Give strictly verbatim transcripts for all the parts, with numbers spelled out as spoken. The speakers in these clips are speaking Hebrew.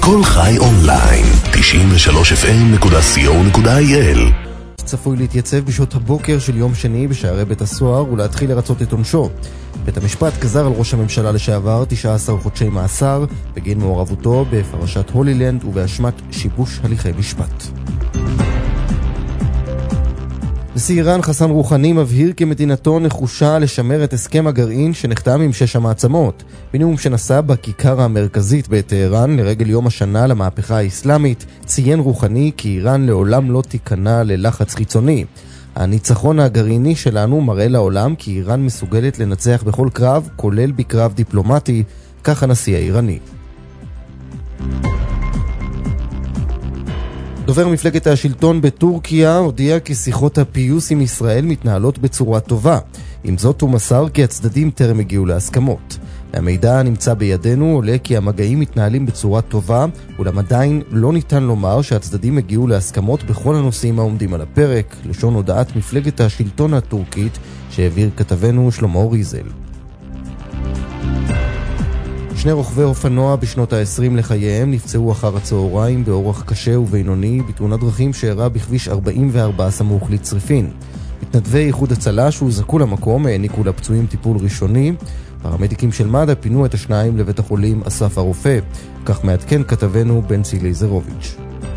כל חי אונליין, תשעים ושלוש אף אם נקודה סי או נקודה איי אל. צפוי להתייצב בשעות הבוקר של יום שני בשערי בית הסוהר ולהתחיל לרצות את עונשו. בית המשפט גזר על ראש הממשלה לשעבר תשעה עשר חודשי מאסר בגין מעורבותו בפרשת הולילנד ובאשמת שיבוש הליכי משפט. נשיא איראן חסן רוחני מבהיר כי מדינתו נחושה לשמר את הסכם הגרעין שנחתם עם שש המעצמות. בנאום שנשא בכיכר המרכזית בטהרן לרגל יום השנה למהפכה האסלאמית, ציין רוחני כי איראן לעולם לא תיכנע ללחץ חיצוני. הניצחון הגרעיני שלנו מראה לעולם כי איראן מסוגלת לנצח בכל קרב, כולל בקרב דיפלומטי, כך הנשיא האיראני. דובר מפלגת השלטון בטורקיה הודיע כי שיחות הפיוס עם ישראל מתנהלות בצורה טובה. עם זאת הוא מסר כי הצדדים טרם הגיעו להסכמות. המידע הנמצא בידינו עולה כי המגעים מתנהלים בצורה טובה, אולם עדיין לא ניתן לומר שהצדדים הגיעו להסכמות בכל הנושאים העומדים על הפרק, לשון הודעת מפלגת השלטון הטורקית שהעביר כתבנו שלמה ריזל. שני רוכבי אופנוע בשנות ה-עשרים לחייהם נפצעו אחר הצהריים באורח קשה ובינוני בתאונת דרכים שאירעה בכביש ארבעים וארבע סמוך לצריפין. מתנדבי איחוד הצלה שהוזעקו למקום העניקו לפצועים טיפול ראשוני. פרמדיקים של מד"א פינו את השניים לבית החולים אסף הרופא, כך מעדכן כתבנו בנצי לייזרוביץ'.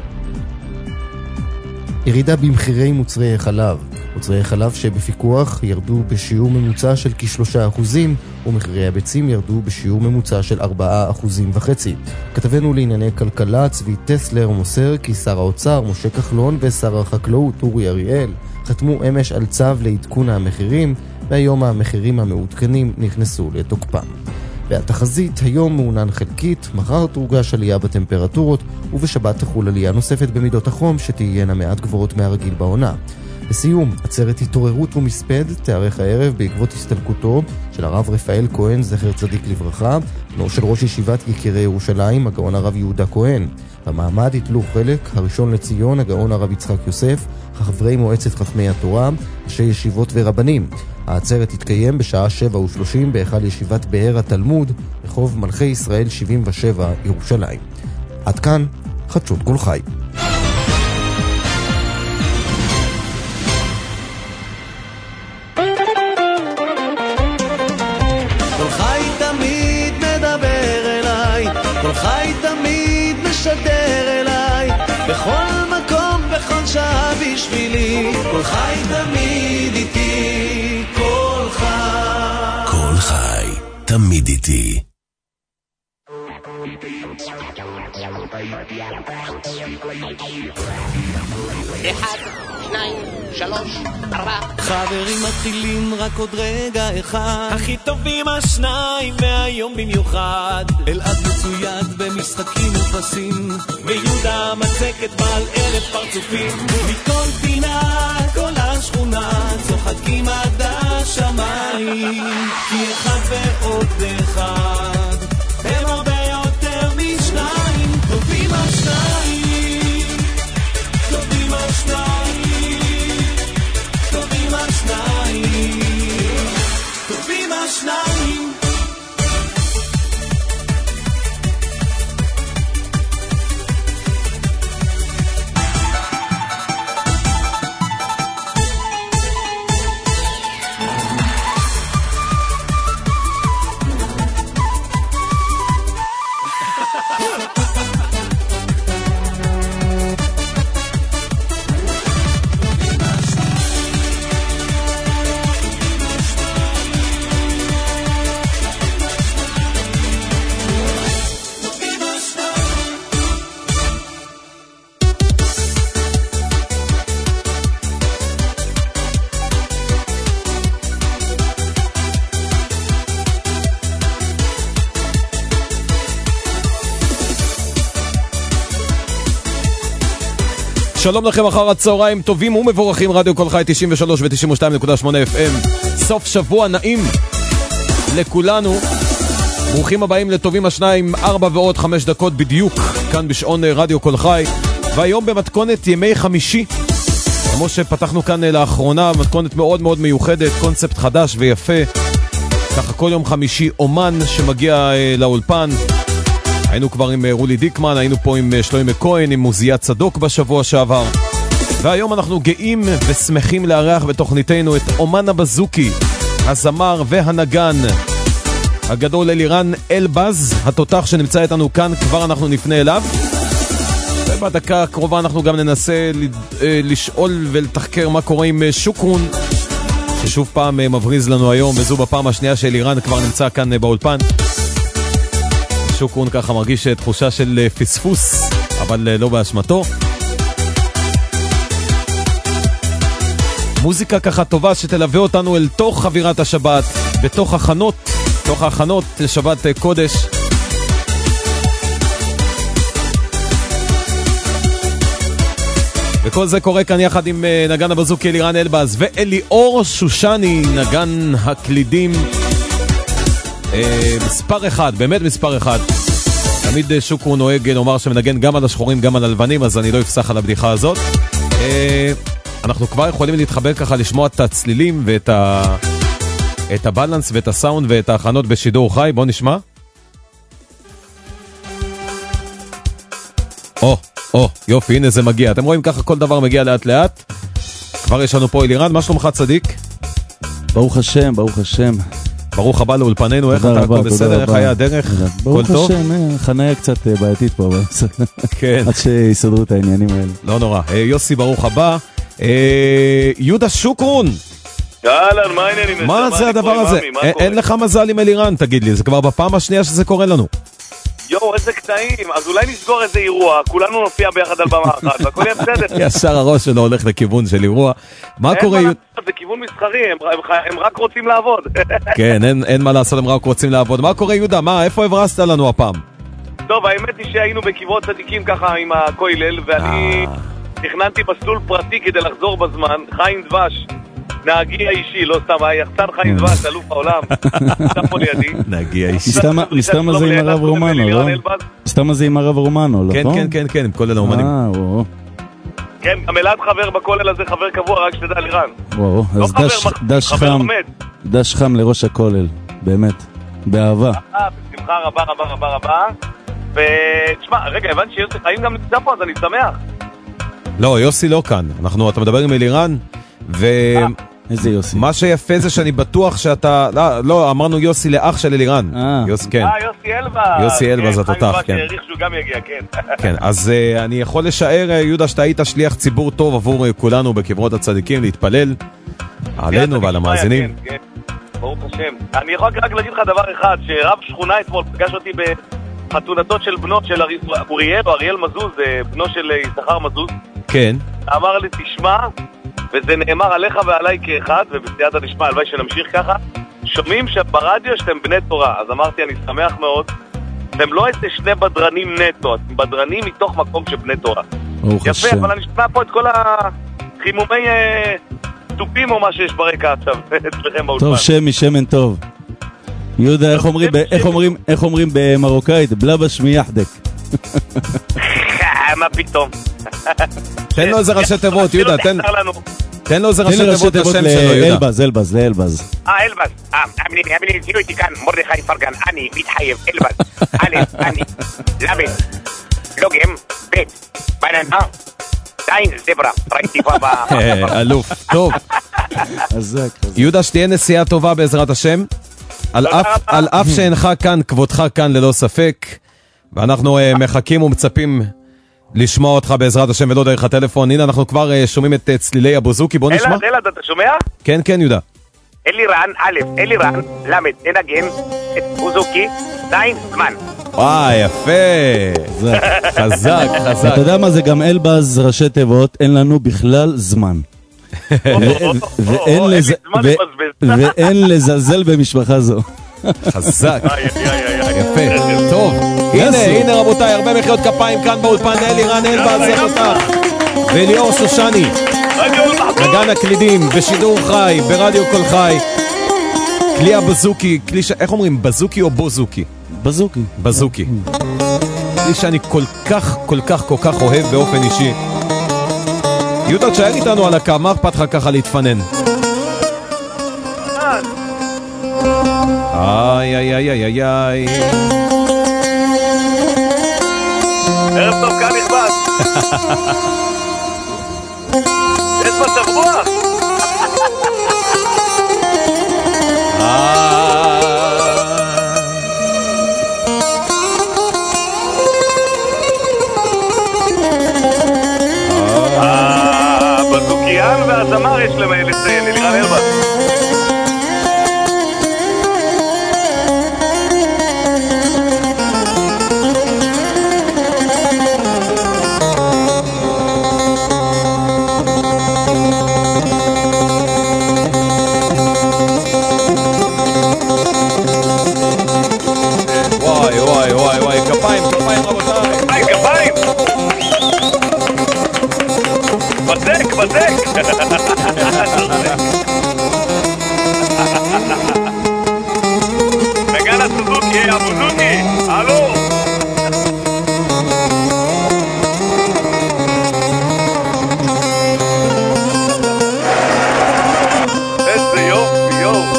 ירידה במחירי מוצרי חלב. מוצרי חלב שבפיקוח ירדו בשיעור ממוצע של כשלושה אחוזים, ומחירי הביצים ירדו בשיעור ממוצע של ארבעה אחוזים וחצי. כתבנו לענייני כלכלה צבי טסלר מוסר כי שר האוצר משה כחלון ושר החקלאות אורי אריאל חתמו אמש על צו לעדכון המחירים, והיום המחירים המעודכנים נכנסו לתוקפם. והתחזית היום מעונן חלקית, מחר תורגש עלייה בטמפרטורות, ובשבת תחול עלייה נוספת במידות החום שתהיינה מעט גבוהות מהרגיל בעונה. לסיום, עצרת התעוררות ומספד תארך הערב בעקבות הסתלקותו של הרב רפאל כהן, זכר צדיק לברכה, בנו של ראש ישיבת יקירי ירושלים, הגאון הרב יהודה כהן. במעמד יתלו חלק הראשון לציון, הגאון הרב יצחק יוסף, חברי מועצת חכמי התורה, ראשי ישיבות ורבנים. העצרת תתקיים בשעה שבע ושלושים בהיכל ישיבת באר התלמוד, רחוב מלכי ישראל שבעים ושבע, ירושלים. עד כאן, חדשות כל חי. כל חי תמיד מדבר אליי, כל חי תמיד משדר אליי, בכל מקום, בכל שעה בשבילי, כל חי תמיד איתי, כל חי. כל חי תמיד איתי. אחד, שניים, שלוש, ארבע. חברים מתחילים רק עוד רגע אחד, הכי טובים השניים והיום במיוחד. אלעד מצויד במשחקים ופסים, ויהודה מצקת בעל אלף פרצופים. מכל פינה כל השכונה צוחקים עד השמיים, כי אחד ועוד אחד הם הרבה יותר משניים. טובים השניים, טובים השניים, טובים השניים, טובים השניים. שלום לכם, אחר הצהריים טובים ומבורכים. רדיו כל חי תשעים ושלוש ו-תשעים ושתיים נקודה שמונה אף אם. סוף שבוע נעים לכולנו. ברוכים הבאים לטובים השניים, ארבע ועוד חמש דקות בדיוק כאן בשעון רדיו כל חי. והיום במתכונת ימי חמישי, כמו שפתחנו כאן לאחרונה, מתכונת מאוד מאוד מיוחדת, קונספט חדש ויפה. ככה כל יום חמישי אומן שמגיע לאולפן. היינו כבר עם רולי דיקמן, היינו פה עם שלוימי כהן, עם מוזיית צדוק בשבוע שעבר. והיום אנחנו גאים ושמחים לארח בתוכניתנו את אומן הבזוקי, הזמר והנגן הגדול אלירן אלבז, התותח שנמצא איתנו כאן, כבר אנחנו נפנה אליו. ובדקה הקרובה אנחנו גם ננסה לשאול ולתחקר מה קורה עם שוקרון, ששוב פעם מבריז לנו היום, וזו בפעם השנייה שאלירן כבר נמצא כאן באולפן. שוקרון ככה מרגיש תחושה של פספוס, אבל לא באשמתו. מוזיקה ככה טובה שתלווה אותנו אל תוך חבירת השבת, בתוך הכנות, תוך ההכנות לשבת קודש. וכל זה קורה כאן יחד עם נגן הבזוקי אלירן אלבז ואליאור שושני, נגן הקלידים אה, מספר אחד, באמת מספר אחד. תמיד שוקרו נוהג נאמר שמנגן גם על השחורים גם על הלבנים, אז אני לא אפסח על הבדיחה הזאת. אה, אנחנו כבר יכולים להתחבר ככה לשמוע את הצלילים ואת ה... את הבלנס ואת הסאונד ואת ההכנות בשידור חי. בואו נשמע. או, או, יופי, הנה זה מגיע. אתם רואים ככה כל דבר מגיע לאט לאט. כבר יש לנו פה אלירן, מה שלומך צדיק? ברוך השם, ברוך השם. ברוך הבא לאולפנינו, איך אתה הכל בסדר, איך היה הדרך? ברוך השם, חניה קצת בעייתית פה, כן. עד שיסדרו את העניינים האלה. לא נורא. יוסי, ברוך הבא. יהודה שוקרון. אהלן, מה העניינים? מה זה הדבר הזה? אין לך מזל עם אלירן, תגיד לי, זה כבר בפעם השנייה שזה קורה לנו. יואו, איזה קטעים, אז אולי נסגור איזה אירוע, כולנו נופיע ביחד על במה אחת, והכל יהיה בסדר. ישר הראש שלו הולך לכיוון של אירוע. מה קורה? זה כיוון מסחרי, הם רק רוצים לעבוד. כן, אין מה לעשות, הם רק רוצים לעבוד. מה קורה יהודה? מה, איפה הברסת לנו הפעם? טוב, האמת היא שהיינו בקברות צדיקים ככה עם הכוילל, ואני תכננתי מסלול פרטי כדי לחזור בזמן, חיים דבש. נהגי האישי, לא סתם, היחצן חיים דבש, אלוף העולם, סתם פה לידי. נהגי האישי. מסתם הזה עם הרב רומנו, לא? מסתם הזה עם הרב רומנו, לא? כן, כן, כן, כן, עם כולל האומנים. אה, וואו. כן, גם אלעד חבר בכולל הזה, חבר קבוע, רק שתדע לירן. וואו, אז דש חם, דש חם לראש הכולל, באמת, באהבה. אה, בשמחה רבה רבה רבה רבה. ותשמע, רגע, הבנתי שיוסי חיים גם נמצא פה, אז אני שמח. לא, יוסי לא כאן. אנחנו, אתה מדבר עם אלירן, ו... איזה יוסי? מה שיפה זה שאני בטוח שאתה... לא, לא, אמרנו יוסי לאח של אלירן. יוסי, כן. אה, יוסי אלבז. יוסי אלבז, התותח, כן. העריך שהוא גם יגיע, כן. כן, אז uh, אני יכול לשער, יהודה, שאתה היית שליח ציבור טוב עבור כולנו בקברות הצדיקים, להתפלל עלינו ועל המאזינים. כן, כן. ברוך השם. אני יכול רק להגיד לך דבר אחד, שרב שכונה אתמול פגש אותי בחתונתו של בנו של אוריאל, או אריאל מזוז, בנו של יששכר מזוז. כן. אמר לי, תשמע, וזה נאמר עליך ועליי כאחד, ובסייעתא דשמיא, הלוואי שנמשיך ככה, שומעים שברדיו שאתם בני תורה. אז אמרתי, אני שמח מאוד, אתם לא איזה שני בדרנים נטו, אתם בדרנים מתוך מקום של בני תורה. יפה, אבל אני שומע פה את כל החימומי טופים או מה שיש ברקע עכשיו, אצלכם באולפן. טוב, שם משמן טוב. יהודה, איך אומרים במרוקאית? בלבש מיחדק. מה פתאום? תן לו איזה ראשי תיבות, יהודה, תן... תן לו איזה ראשי תיבות לשם שלו, יהודה. אלבז, אלבז, לאלבז. אה, אלבז. אה, אמיני, אמיני, תראו איתי כאן, מרדכי פרגן, אני מתחייב, אלבז. א', אני, לבן, לוגם, ב', בננה, זין, זברה, ראיתי פה ב... אלוף, טוב. יהודה, שתהיה נסיעה טובה בעזרת השם. על אף שאינך כאן, כבודך כאן ללא ספק. ואנחנו מחכים ומצפים לשמוע אותך בעזרת השם ולא דרך הטלפון. הנה אנחנו כבר שומעים את צלילי הבוזוקי, בוא נשמע. אלעד, אלעד, אתה שומע? כן, כן, יהודה. אלירן, א', אלירן, למד, ננגן, את בוזוקי, זין, זמן. וואי, יפה. חזק, חזק. אתה יודע מה זה גם אלבז ראשי תיבות, אין לנו בכלל זמן. ואין לזלזל במשפחה זו. חזק. יפה. טוב. הנה, הנה רבותיי, הרבה מחיאות כפיים כאן באולפן, אלירן אלבז התותח ואליאור שושני, נגן הקלידים בשידור חי ברדיו כל חי. כלי הבזוקי, כלי ש... איך אומרים? בזוקי או בוזוקי? בזוקי. בזוקי. כלי שאני כל כך, כל כך, כל כך אוהב באופן אישי. יהודה, תשאר איתנו על הקו, מה אכפת לך ככה להתפנן? איי איי איי איי איי ערב טוב, כאן נכבד. יש מצב רוח. בזוקיין והזמר יש לציין, אלירן אלבז. וואי וואי וואי וואי, כפיים, כפיים רבותיי. כפיים, כפיים. בזק, בזק. בגן הסוזוקי, הבוזוקי, הלו. איזה יופי, יופי.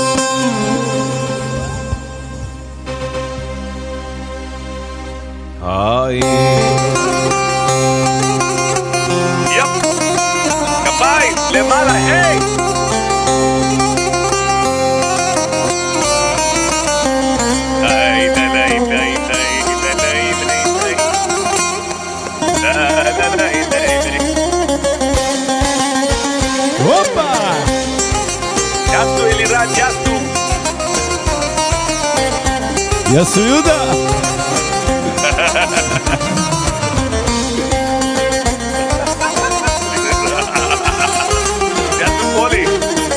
היי. יפ. כפיים, למעלה, היי. די, די, די, די, די, די, די, די. די, די, די, די. הופה! יסו אלירן, יסו. יסו יהודה! יסו פולי.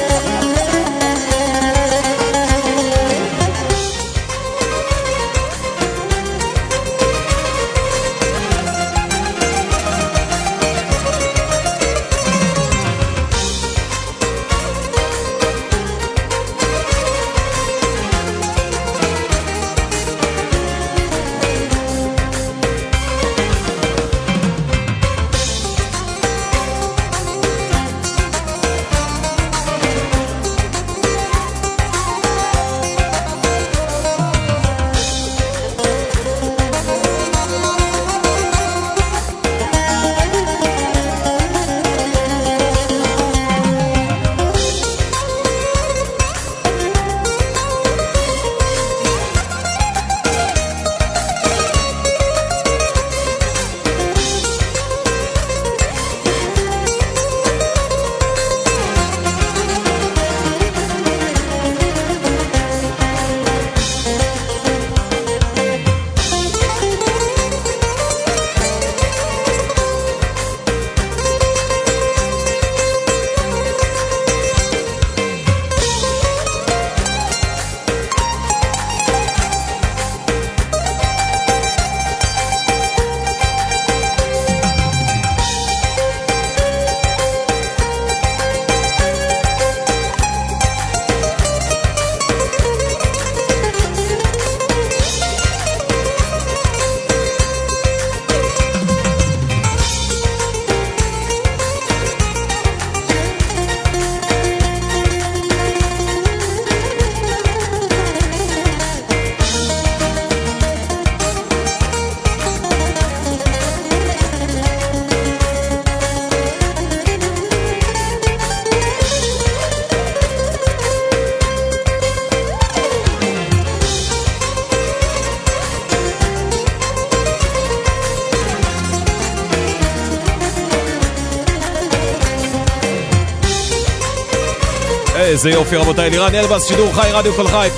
איזה יופי רבותיי, אלירן אלבז, שידור חי, רדיו כל חי.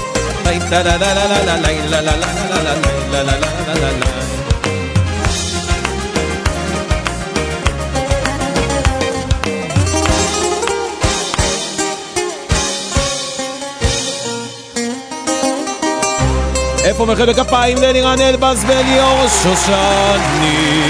איפה מחיאות הכפיים לאלירן אלבז וליאור שושני.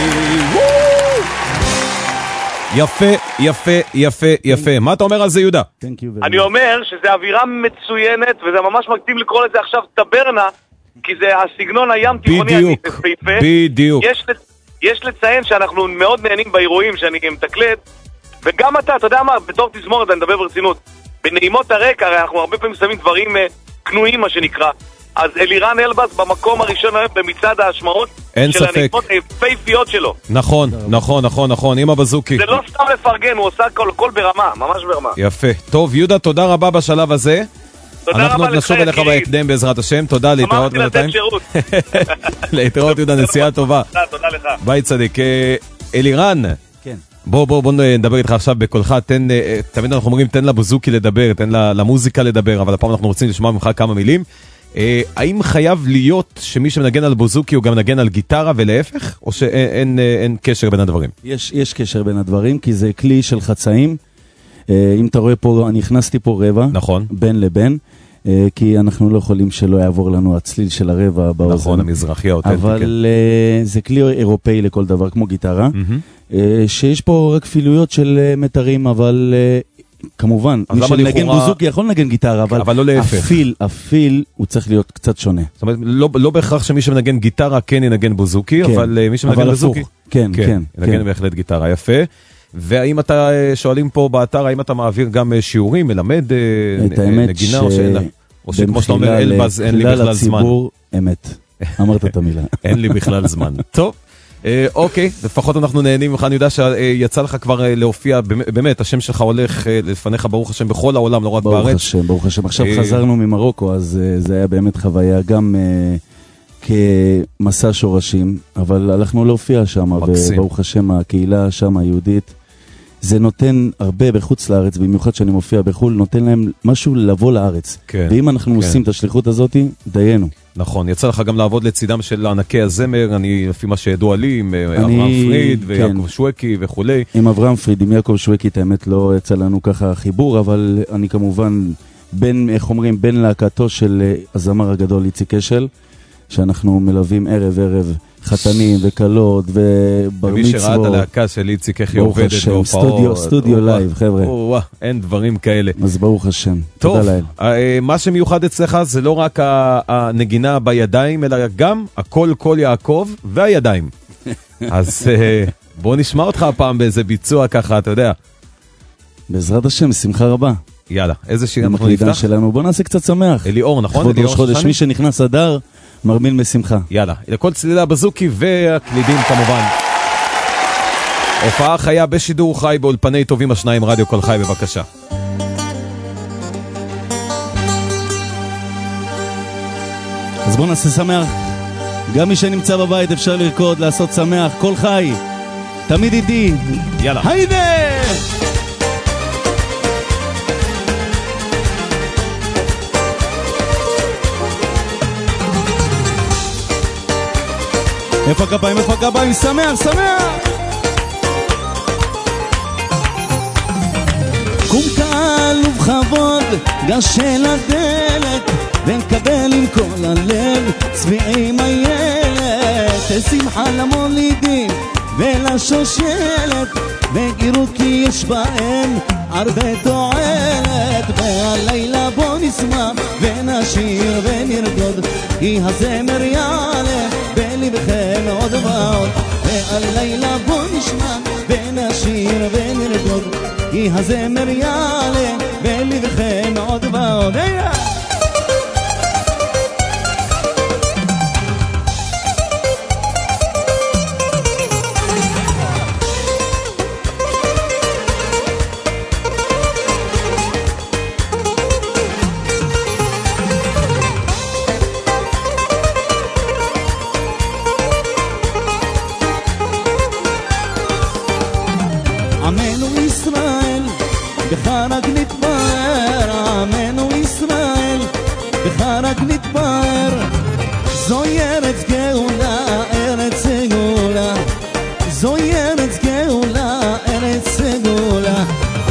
יפה, יפה, יפה, יפה. מה אתה אומר על זה, יהודה? אני אומר שזה אווירה מצוינת, וזה ממש מקדים לקרוא לזה עכשיו טברנה, כי זה הסגנון הים תיכוני. בדיוק, בדיוק. יש, יש לציין שאנחנו מאוד נהנים באירועים שאני מתקלט, וגם אתה, אתה יודע מה, בתור תזמורת, אני מדבר ברצינות, בנעימות הרקע, הרי אנחנו הרבה פעמים שמים דברים קנויים, מה שנקרא, אז אלירן אלבאס במקום הראשון היום במצעד ההשמעות של הנגנות היפהפיות שלו. נכון, נכון, נכון, נכון, עם הבזוקי. זה לא סתם לפרגן, הוא עושה כל ברמה, ממש ברמה. יפה. טוב, יהודה, תודה רבה בשלב הזה. אנחנו נשוב אליך בהקדם בעזרת השם. תודה, להתראות בינתיים. להתראות, יהודה, נסיעה טובה. תודה לך. ביי צדיק. אלירן, כן. בוא, בוא, בוא נדבר איתך עכשיו בקולך. תן, תמיד אנחנו אומרים, תן לבוזוקי לדבר, תן למוזיקה לדבר, אבל הפעם אנחנו רוצים לשמוע ממך כמה מילים. האם חייב להיות שמי שמנגן על בוזוקי הוא גם מנגן על גיטרה ולהפך, או שאין אין קשר בין הדברים? יש, יש קשר בין הדברים, כי זה כלי של חצאים. אם אתה רואה פה, אני הכנסתי פה רבע, נכון. בין לבין, כי אנחנו לא יכולים שלא יעבור לנו הצליל של הרבע באוזן. נכון, המזרחי האותנטי. אבל זה כלי אירופאי לכל דבר, כמו גיטרה, שיש פה רק פעילויות של מטרים, אבל כמובן, מי שנגן בוזוקי יכול לנגן גיטרה, אבל, אבל לא להפך. הפיל, הפיל הוא צריך להיות קצת שונה. זאת אומרת, לא, לא בהכרח שמי שמנגן גיטרה כן ינגן בוזוקי, כן, אבל מי שמנגן בוזוקי... כן, כן, כן. ינגן כן. בהחלט גיטרה, יפה. והאם אתה, שואלים פה באתר, האם אתה מעביר גם שיעורים, מלמד נגינה, או שאין? או שכמו שאתה אומר, אלבז, אין לי בכלל זמן. לציבור, אמת. אמרת את המילה. אין לי בכלל זמן. טוב. אוקיי, לפחות אנחנו נהנים ממך, אני יודע שיצא לך כבר להופיע, באמת, השם שלך הולך לפניך, ברוך השם, בכל העולם, לא רק בארץ. ברוך השם, ברוך השם. עכשיו חזרנו ממרוקו, אז זה היה באמת חוויה גם כמסע שורשים, אבל הלכנו להופיע שם, וברוך השם, הקהילה שם היהודית, זה נותן הרבה בחוץ לארץ, במיוחד שאני מופיע בחול, נותן להם משהו לבוא לארץ. כן, ואם אנחנו כן. עושים את השליחות הזאת, דיינו. נכון, יצא לך גם לעבוד לצידם של ענקי הזמר, אני לפי מה שידוע לי, עם אברהם פריד ויעקב שווקי וכו'. עם אברהם פריד, עם יעקב שווקי, את האמת לא יצא לנו ככה חיבור, אבל אני כמובן, בין, איך אומרים, בין להקתו של הזמר הגדול איציק אשל, שאנחנו מלווים ערב ערב חתנים וקלות ובר מצוות. ומי שראה את הלהקה של איציק, איך היא עובדת בהופעות. סטודיו, סטודיו לייב, חבר'ה. וואו, אין דברים כאלה. אז ברוך השם, טוב, תודה לאל. מה שמיוחד אצלך זה לא רק הנגינה בידיים, אלא גם הקול קול יעקב והידיים. אז בוא נשמע אותך הפעם באיזה ביצוע ככה, אתה יודע. בעזרת השם, שמחה רבה. יאללה, איזה שיר אנחנו נפתח? שלנו. בוא נעשה קצת שמח. אליאור, נכון? לכבוד ראש חודש, מי שנכנס אדר, מרמיל משמחה. יאללה, לכל צלילי הבזוקי והקלידים כמובן. הופעה חיה בשידור חי באולפני טובים השניים, רדיו כל חי, בבקשה. אז בוא נעשה שמח. גם מי שנמצא בבית אפשר לרקוד, לעשות שמח, כל חי. תמיד איתי. יאללה. היידה! איפה הכפיים, איפה הכפיים, שמח, שמח! קום קהל ובכבוד, גש אל הדלת, ונקבל עם כל הלב, צביעי מיילת, שמחה למולידים ולשושלת, וגירו כי יש בהם הרבה תועלת, והלילה בוא נשמע ונשיר ונרקוד, כי הזמר יעלה בלבכם עוד ועוד, והלילה בוא נשמע ונשיר ונרקוד, כי הזמר יעלה בלבכם עוד ועוד. עמנו ישראל בחרק נתפאר, עמנו ישראל בחרק נתפאר, זוהי ארץ גאולה, ארץ גאולה, זוהי ארץ גאולה, ארץ גאולה,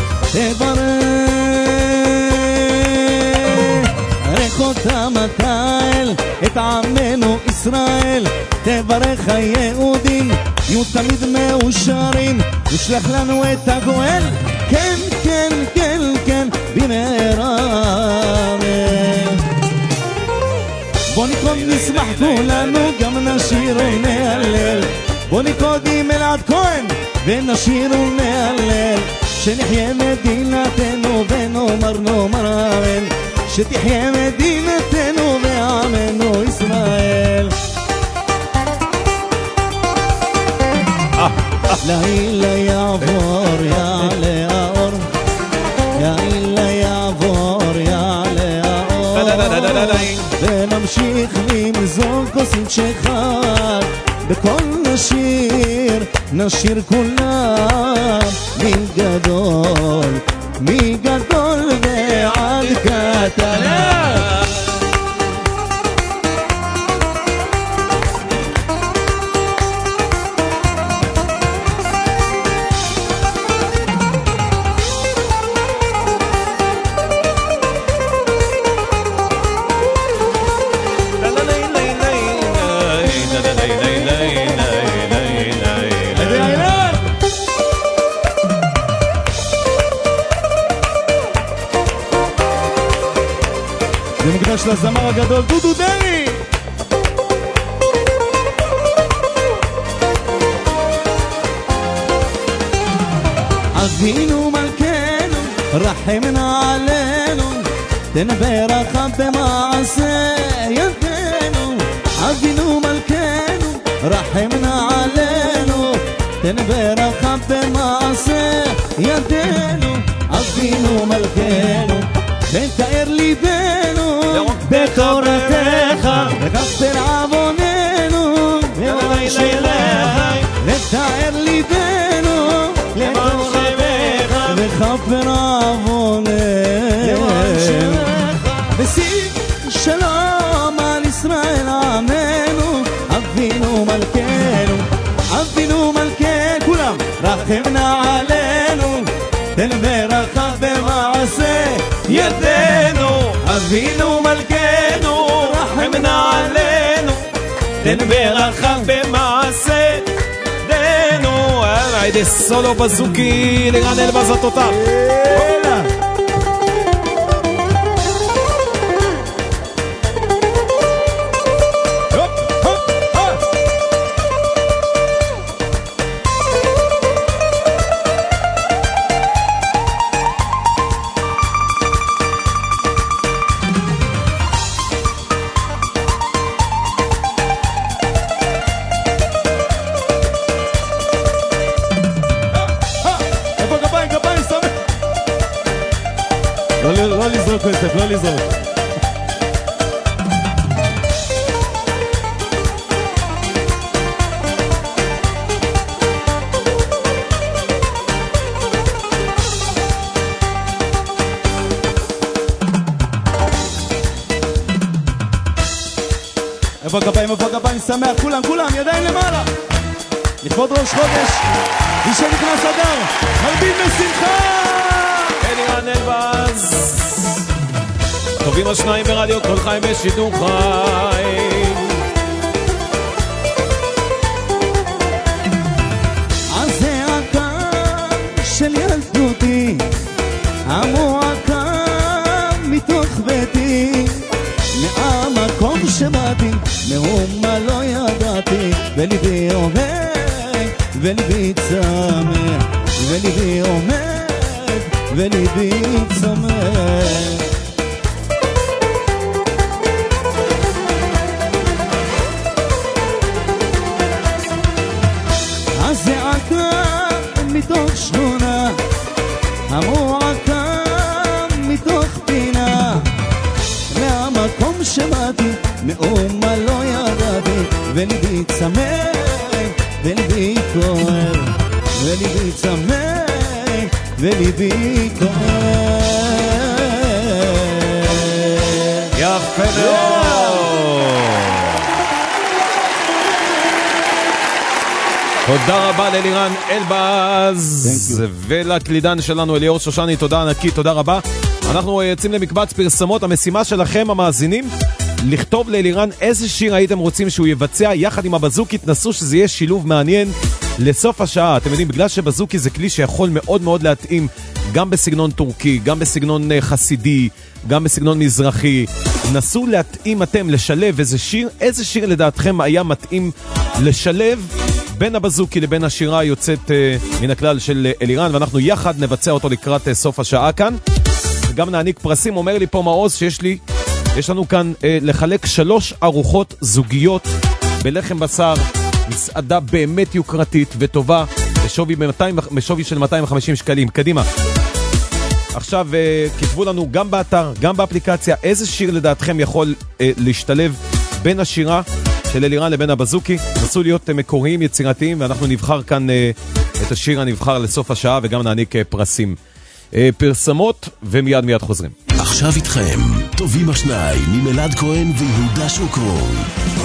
תברך אותם אתה אל, את עמנו ישראל, תברך היהודים, יהיו תמיד מאושרים, ישלח לנו את הגואל, כן, כן, כן, כן, במהרה. בוא נקוד נשמח כולנו, גם נשיר ונהלל, בוא נקוד עם אלעד כהן, ונשיר ונהלל, שנחיה מדינתנו ונאמר נאמר אמן, שתחיה מדינתנו ואמן. עמנו ישראל. לילה יעבור יעלה האור, לילה יעבור יעלה האור, ונמשיך למזוג כוסית שחר, בכל נשיר נשיר כולם, מגדול מגדול ועד קטן. זה מקדש לזמר הגדול דודו דרי. אבינו מלכנו רחמנה עלינו, תן ברכה במעשה ידינו. אבינו מלכנו רחמנה עלינו, תן ברכה במעשה ידינו. אבינו מלכנו ותאר ליבנו בתורתך, וכפר עווננו למען שמך. ותאר ליבנו לתורתך, וכפר עווננו למען שמך. ושים שלום על ישראל עמנו. אבינו מלכנו, אבינו מלכנו, כולם רחמנה עלינו, תן ברכה במעשה ידינו. אבינו מלכנו רחמנה עלינו, תן ברכה במעשה ידינו. היידה סולו בזוקי לירן אלבז התותח. לא לזרוק כסף, לא לזרוק. איפה הגביים, איפה הגביים, שמח, כולם, כולם, ידיים למעלה. לכבוד ראש חודש, מי שנכנס אדר, מרבים בשמחה. אלירן אלבז, טובים השניים ברדיו כל חי בשידור חי. הזעקה של ילדותי, המועקה מתוך ביתי, מהמקום שבאתי, מאומה לא ידעתי, וליבי עומד וליבי צמא, וליבי עומד וליבי צמא. הזעקה מתוך שכונה, המועקה מתוך פינה, מהמקום שבאתי, מאומה לא ידעתי, וליבי צמא וליבי כואב, וליבי צמא וליבי כואב. יפה מאוד. תודה רבה לאלירן אלבז ולקלידן שלנו אליאור שושני, תודה ענקית, תודה רבה. אנחנו יוצאים למקבץ פרסמות. המשימה שלכם המאזינים, לכתוב לאלירן איזה שיר הייתם רוצים שהוא יבצע יחד עם הבזוקי. תנסו שזה יהיה שילוב מעניין לסוף השעה. אתם יודעים, בגלל שבזוקי זה כלי שיכול מאוד מאוד להתאים גם בסגנון טורקי, גם בסגנון חסידי, גם בסגנון מזרחי. נסו להתאים אתם, לשלב איזה שיר, איזה שיר לדעתכם היה מתאים לשלב בין הבזוקי לבין השירה היוצאת uh, מן הכלל של uh, אלירן, ואנחנו יחד נבצע אותו לקראת uh, סוף השעה כאן. וגם נעניק פרסים. אומר לי פה מעוז שיש לי יש לנו כאן אה, לחלק שלוש ארוחות זוגיות בלחם בשר, מסעדה באמת יוקרתית וטובה, בשווי, ב-מאתיים, בשווי של מאתיים וחמישים שקלים. קדימה. עכשיו אה, כתבו לנו גם באתר, גם באפליקציה, איזה שיר לדעתכם יכול אה, להשתלב בין השירה של אלירן לבין הבזוקי. נסו להיות אה, מקוריים, יצירתיים, ואנחנו נבחר כאן אה, את השיר הנבחר לסוף השעה, וגם נעניק אה, פרסים. אה, פרסמות, ומיד מיד חוזרים. עכשיו איתכם, טובים השניים, עם אלעד כהן ויהודה שוקרון.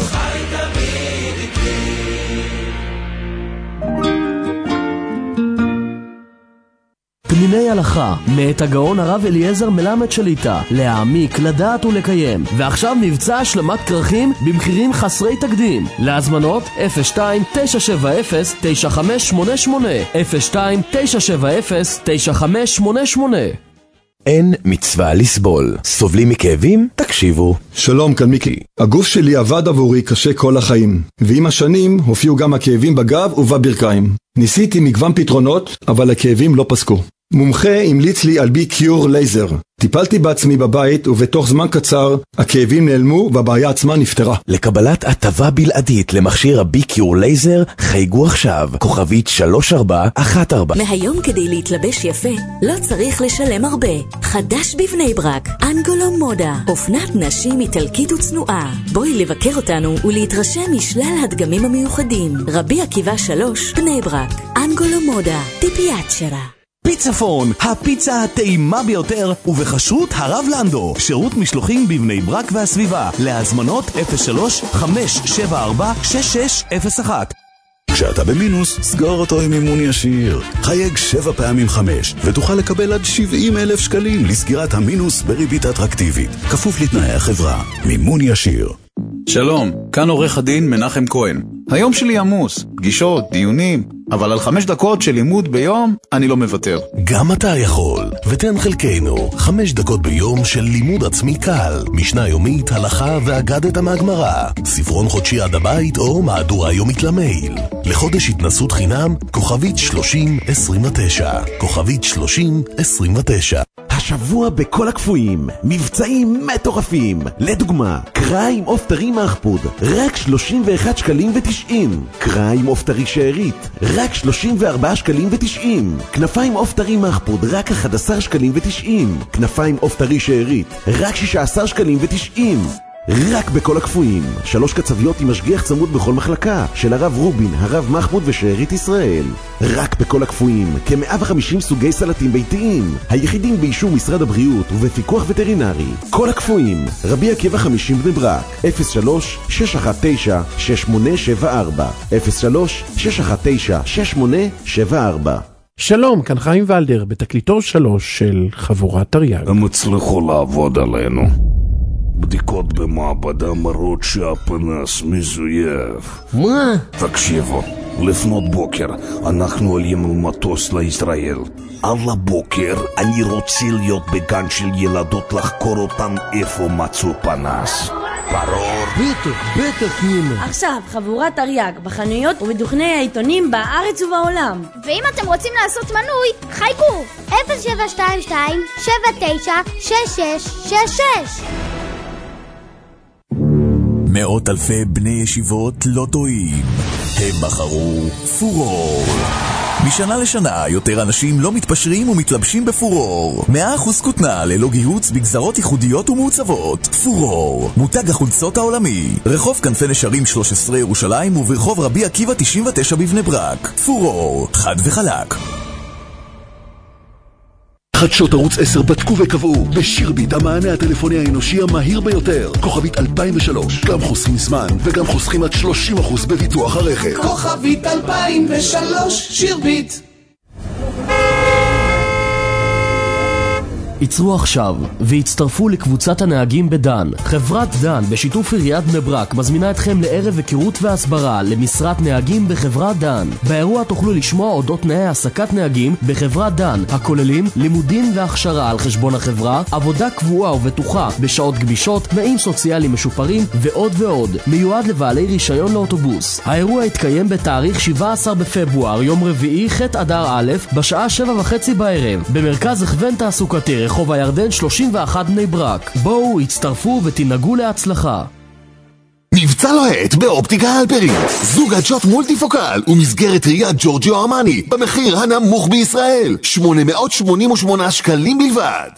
פניני הלכה, מאת הגאון הרב אליעזר מלמד שליטה, להעמיק, לדעת ולקיים. ועכשיו מבצע השלמת כרכים במחירים חסרי תקדים. להזמנות אפס שתיים תשע שבע אפס תשע חמש שמונה שמונה אפס שתיים תשע שבע אפס תשע חמש שמונה שמונה. אין מצווה לסבול. סובלים מכאבים? תקשיבו. שלום, כאן מיקי. הגוף שלי עבד עבורי קשה כל החיים, ועם השנים הופיעו גם הכאבים בגב ובברכיים. ניסיתי מגוון פתרונות, אבל הכאבים לא פסקו. מומחה המליץ לי על בי-קיור לייזר. טיפלתי בעצמי בבית, ובתוך זמן קצר הכאבים נעלמו והבעיה עצמה נפתרה. לקבלת הטבה בלעדית למכשיר הבי-קיור לייזר, חייגו עכשיו, כוכבית שלוש ארבע אחת ארבע. מהיום כדי להתלבש יפה, לא צריך לשלם הרבה. חדש בבני ברק, אנגולו מודה, אופנת נשים איטלקית וצנועה. בואי לבקר אותנו ולהתרשם משלל הדגמים המיוחדים. רבי עקיבא שלוש, בני ברק, אנגולו מודה, טיפיאצ'רה. פיצפון, הפיצה הטעימה ביותר, ובחשרות הרב לנדו, שירות משלוחים בבני ברק והסביבה, להזמנות אפס שלוש חמש שבע ארבע שש שש אפס אחת. כשאתה במינוס, סגור אותו עם מימון ישיר. חייג שבע פעמים חמש, ותוכל לקבל עד שבעים אלף שקלים לסגירת המינוס בריבית אטרקטיבית. כפוף לתנאי החברה. מימון ישיר. שלום, כאן עורך הדין מנחם כהן. היום שלי עמוס, פגישות, דיונים, אבל על חמש דקות של לימוד ביום אני לא מוותר. גם אתה יכול, ותן חלקנו חמש דקות ביום של לימוד עצמי קל, משנה יומית, הלכה ואגדת מהגמרא, ספרון חודשי עד הבית או מהדורה יומית למייל. לחודש התנסות חינם, כוכבית שלושים עשרים ותשע, כוכבית שלושים עשרים ותשע. השבוע בכל הקפואים, מבצעים מטורפים. לדוגמה, קרא עם אופטרי מאחפוד, רק שלושים ואחד שקלים ותשעים. קרא עם אופטרי שארית, רק שלושים וארבעה שקלים ותשעים. כנפיים אופטרי מאחפוד, רק אחד עשר שקלים ותשעים. כנפיים אופטרי שארית, רק שישה עשר שקלים ותשעים. רק בכל הקפואים, שלוש קצביות עם משגיח צמוד בכל מחלקה, של הרב רובין, הרב מחמוד ושארית ישראל. רק בכל הקפואים, כ-מאה וחמישים סוגי סלטים ביתיים, היחידים באישור משרד הבריאות ובפיקוח וטרינרי. כל הקפואים, רבי עקיבא חמישים בני ברק, אפס שלוש שש אחת תשע שש שמונה שבע ארבע, אפס שלוש שש אחת תשע שש שמונה שבע ארבע. שלום, כאן חיים ולדר, בתקליטור שלוש של חבורת תרי"ג. הם הצליחו לעבוד עלינו. בדיקות במעבדה מראות שהפנס מזויף. מה? תקשיבו, לפנות בוקר אנחנו עולים על מטוס לישראל. על הבוקר אני רוצה להיות בגן של ילדות לחקור אותם איפה מצאו פנס. ברור? בטח, בטח נינה. עכשיו חבורת תרי"ג בחנויות ובדוכני העיתונים בארץ ובעולם. ואם אתם רוצים לעשות מנוי, חייגו אפס שבע שתיים שתיים שבע תשע שש שש שש שש. מאות אלפי בני ישיבות לא טועים. הם בחרו פורור. משנה לשנה יותר אנשים לא מתפשרים ומתלבשים בפורור. מאה אחוז כותנה ללא גיהוץ בגזרות ייחודיות ומעוצבות. פורור, מותג החולצות העולמי. רחוב כנפי נשרים שלוש עשרה ירושלים וברחוב רבי עקיבא תשעים ותשע בבני ברק. פורור, חד וחלק. חדשות ערוץ עשר בדקו וקבעו בשירביט המענה הטלפוני האנושי המהיר ביותר, כוכבית אלפיים ושלוש. גם חוסכים זמן וגם חוסכים עד שלושים אחוז בביטוח הרכב. כוכבית אלפיים ושלוש, שירביט. ייצרו עכשיו והצטרפו לקבוצת הנהגים בדן. חברת דן בשיתוף עיריית בני ברק מזמינה אתכם לערב היכרות והסברה למשרת נהגים בחברת דן. באירוע תוכלו לשמוע אודות תנאי העסקת נהגים בחברת דן, הכוללים לימודים והכשרה על חשבון החברה, עבודה קבועה ובטוחה בשעות גמישות, תנאים סוציאליים משופרים ועוד ועוד. מיועד לבעלי רישיון לאוטובוס. האירוע יתקיים בתאריך שבעה עשר בפברואר, יום רביעי ח' אדר א', בשעה שבע וחצי בערב, במרכז הכוון תעסוקתי רחוב הירדן שלושים ואחת בני ברק. בואו, הצטרפו ותנהגו להצלחה. מבצע לוהט באופטיקה הלפרין, זוג עדשות מולטיפוקל ומסגרת ראיית ג'ורג'יו ארמני במחיר הנמוך בישראל, שמונה מאות שמונים ושמונה שקלים בלבד.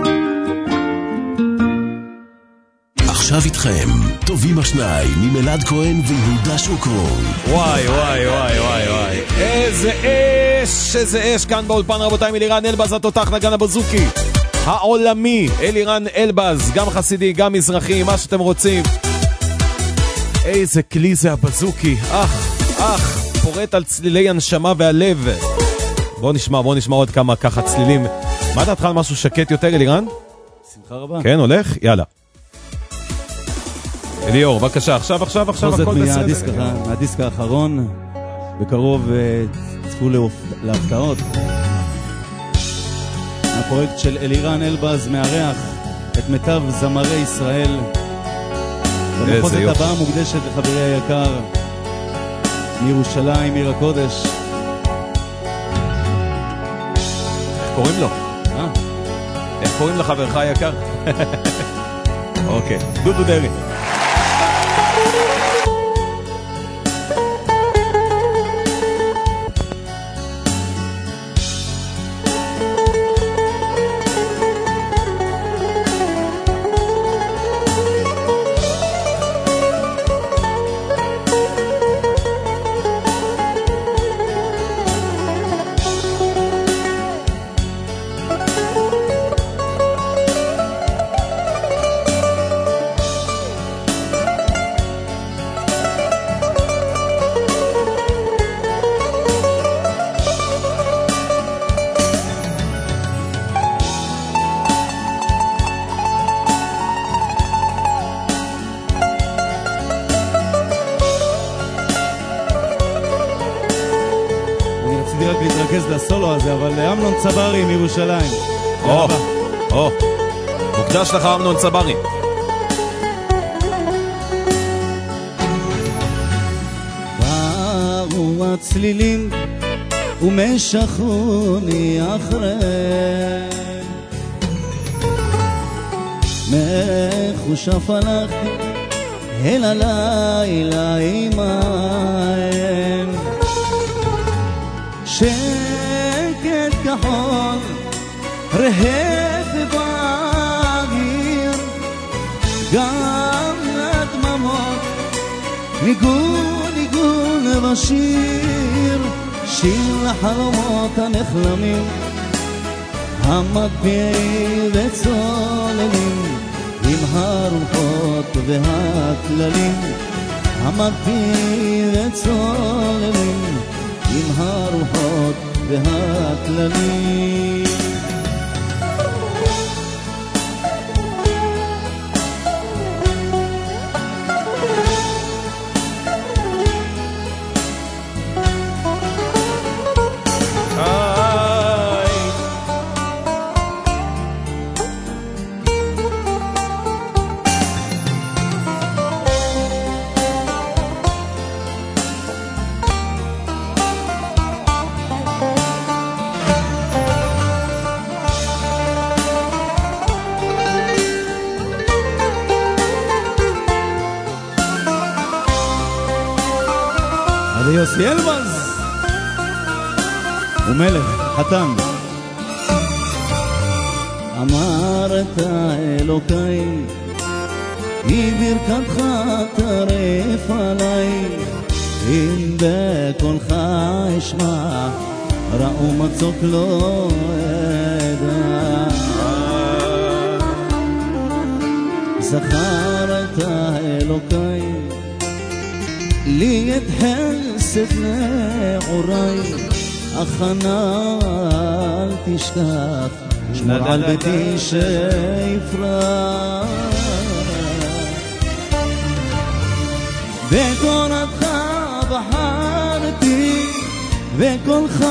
עכשיו איתכם, טובים השניים עם אלעד כהן ויהודה שוקרון. וואי וואי וואי וואי וואי איזה אש, איזה אש כאן באולפן רבותיי, אלירן אלבז התותח נגן הבזוקי העולמי, אלירן אלבז, גם חסידי, גם מזרחי, מה שאתם רוצים. איזה כלי זה הבזוקי, אך, אך, פורט על צלילי הנשמה והלב. בוא נשמע, בוא נשמע עוד כמה ככה צלילים. מה דעתך על משהו שקט יותר, אלירן? שמחה רבה. כן, הולך? יאללה. אליאור, בבקשה, עכשיו, עכשיו, עכשיו, הכל בסדר. מהדיסק האחרון, בקרוב צפו להפתעות. הפרויקט של אלירן אלבז מארח את מיטב זמרי ישראל. במחוזת הבאה מוקדשת לחברי היקר מירושלים, עיר הקודש. איך קוראים לו? אה? איך קוראים לחברך היקר? אוקיי, דודו דרי. לסולו הזה, אבל אמנון צברי מירושלים. או, או, מוקדש לך אמנון צברי. באו הצלילים ומשכוני אחרי מחושף הלכתי אל הלילה עמהם שקט כחול רהב באוויר גם לדממות ניגון ניגון בשיר שיר לחלומות הנחלמים המטביעים וצוללים עם הרוחות והכללים המטביעים וצוללים עם הרוחות והכללים יוסי אלבז ומלך חתם אמרת אלוקיי היא ברכתך תרף עליי אם בקולך אשמע ראו מצוק לא אדע זכרת אלוקיי לי את חסד נעוריי הכנה אל תשכח שמור על ביתי שיפרח בתורתך בחרתי וקולך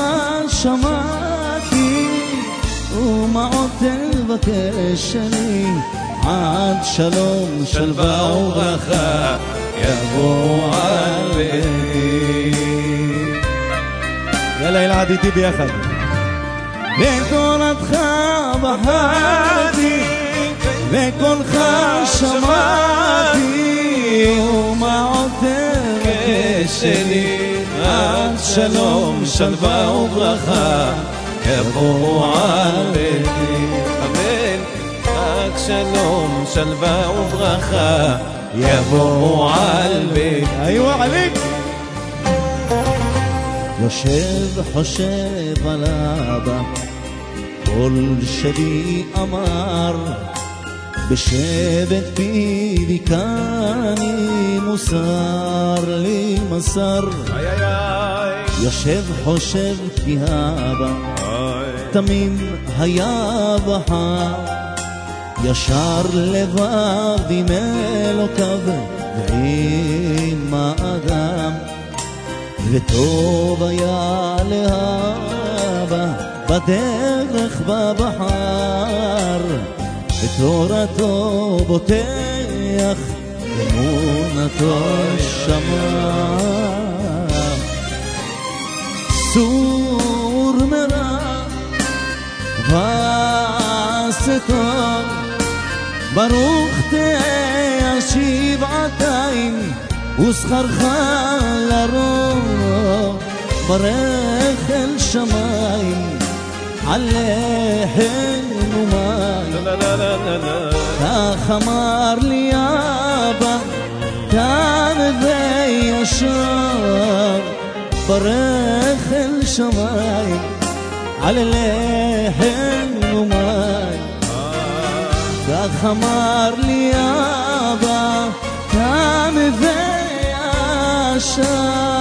שמעתי ומה עוד תבקש שלי עד שלום שלווה וברכה יבוא על ביתי. יאללה, אלעד איתי ביחד. בתורתך בחרתי וקולך שמעתי ומה עותר כשלי עד שלום שלווה וברכה יבואו על ביתי אמן רק שלום שלווה וברכה יבואו על ביתי איוא עליק יושב חושב על אבא כל שלי אמר בשבט פיבי כאני מוסר לי מסר יושב חושב כי אבא תמים היה בחר ישר לבב עם אלוקיו ועם האדם וטוב היה לאבא בדרך בבחר ותורתו בוטח אמונתו שמע סור מרע ועשתו ברוך תהיה שבעתיים ושכרך לרוב ברך אל שמיים עליהם ומים כך אמר לי אבא כאן וישר ברך אל שמיים עליהם ומים כך אמר לי אבא כאן וישר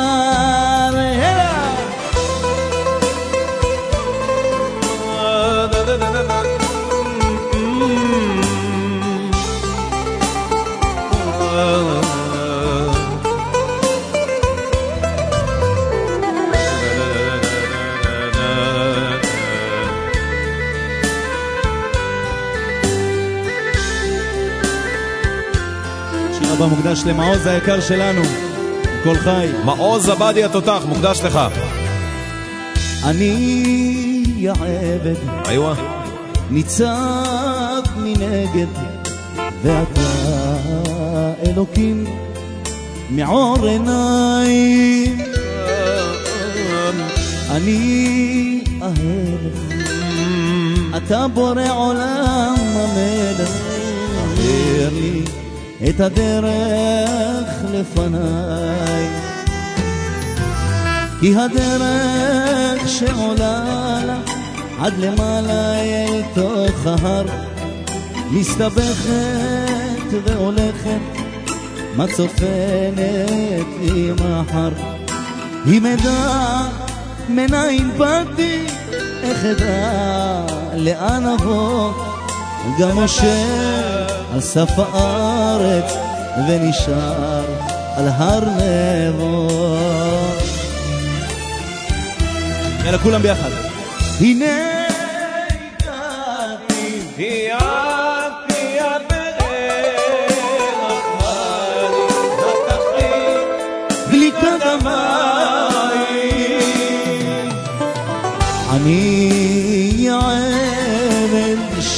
מוקדש למעוז היקר שלנו כל חי מעוז עבדי התותח מוקדש לך אני יעבד איווה ניצב מנגד ואתה אלוקים מעור עיניים אני אהלך אתה בורא עולם המלך תאר לי את הדרך לפניי כי הדרך שעולה לה עד למעלה אל תוך ההר מסתבכת והולכת מה צופנת עם החר אם אדע מנין באתי איך אדע לאן אבוא גם משה על סף הארץ ונשאר על הר נבו יאללה כולם ביחד הנה הגעתי הגעתי עד בערך מלי התחית בליקת המים אני עבד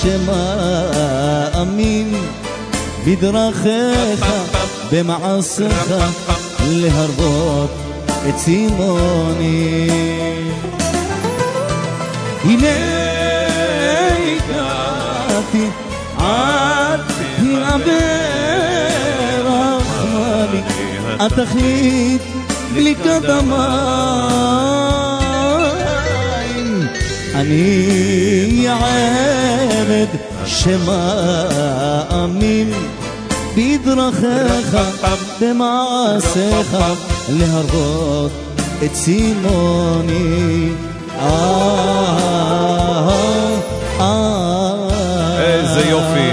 שמאמין בדרכיך במעשיך להרבות את צימוני הנה הגעתי עד הברך מלי התכלית בליקת המים אני עבד שמאמין בדרכיך במעשיך להרבות את צימוני איזה יופי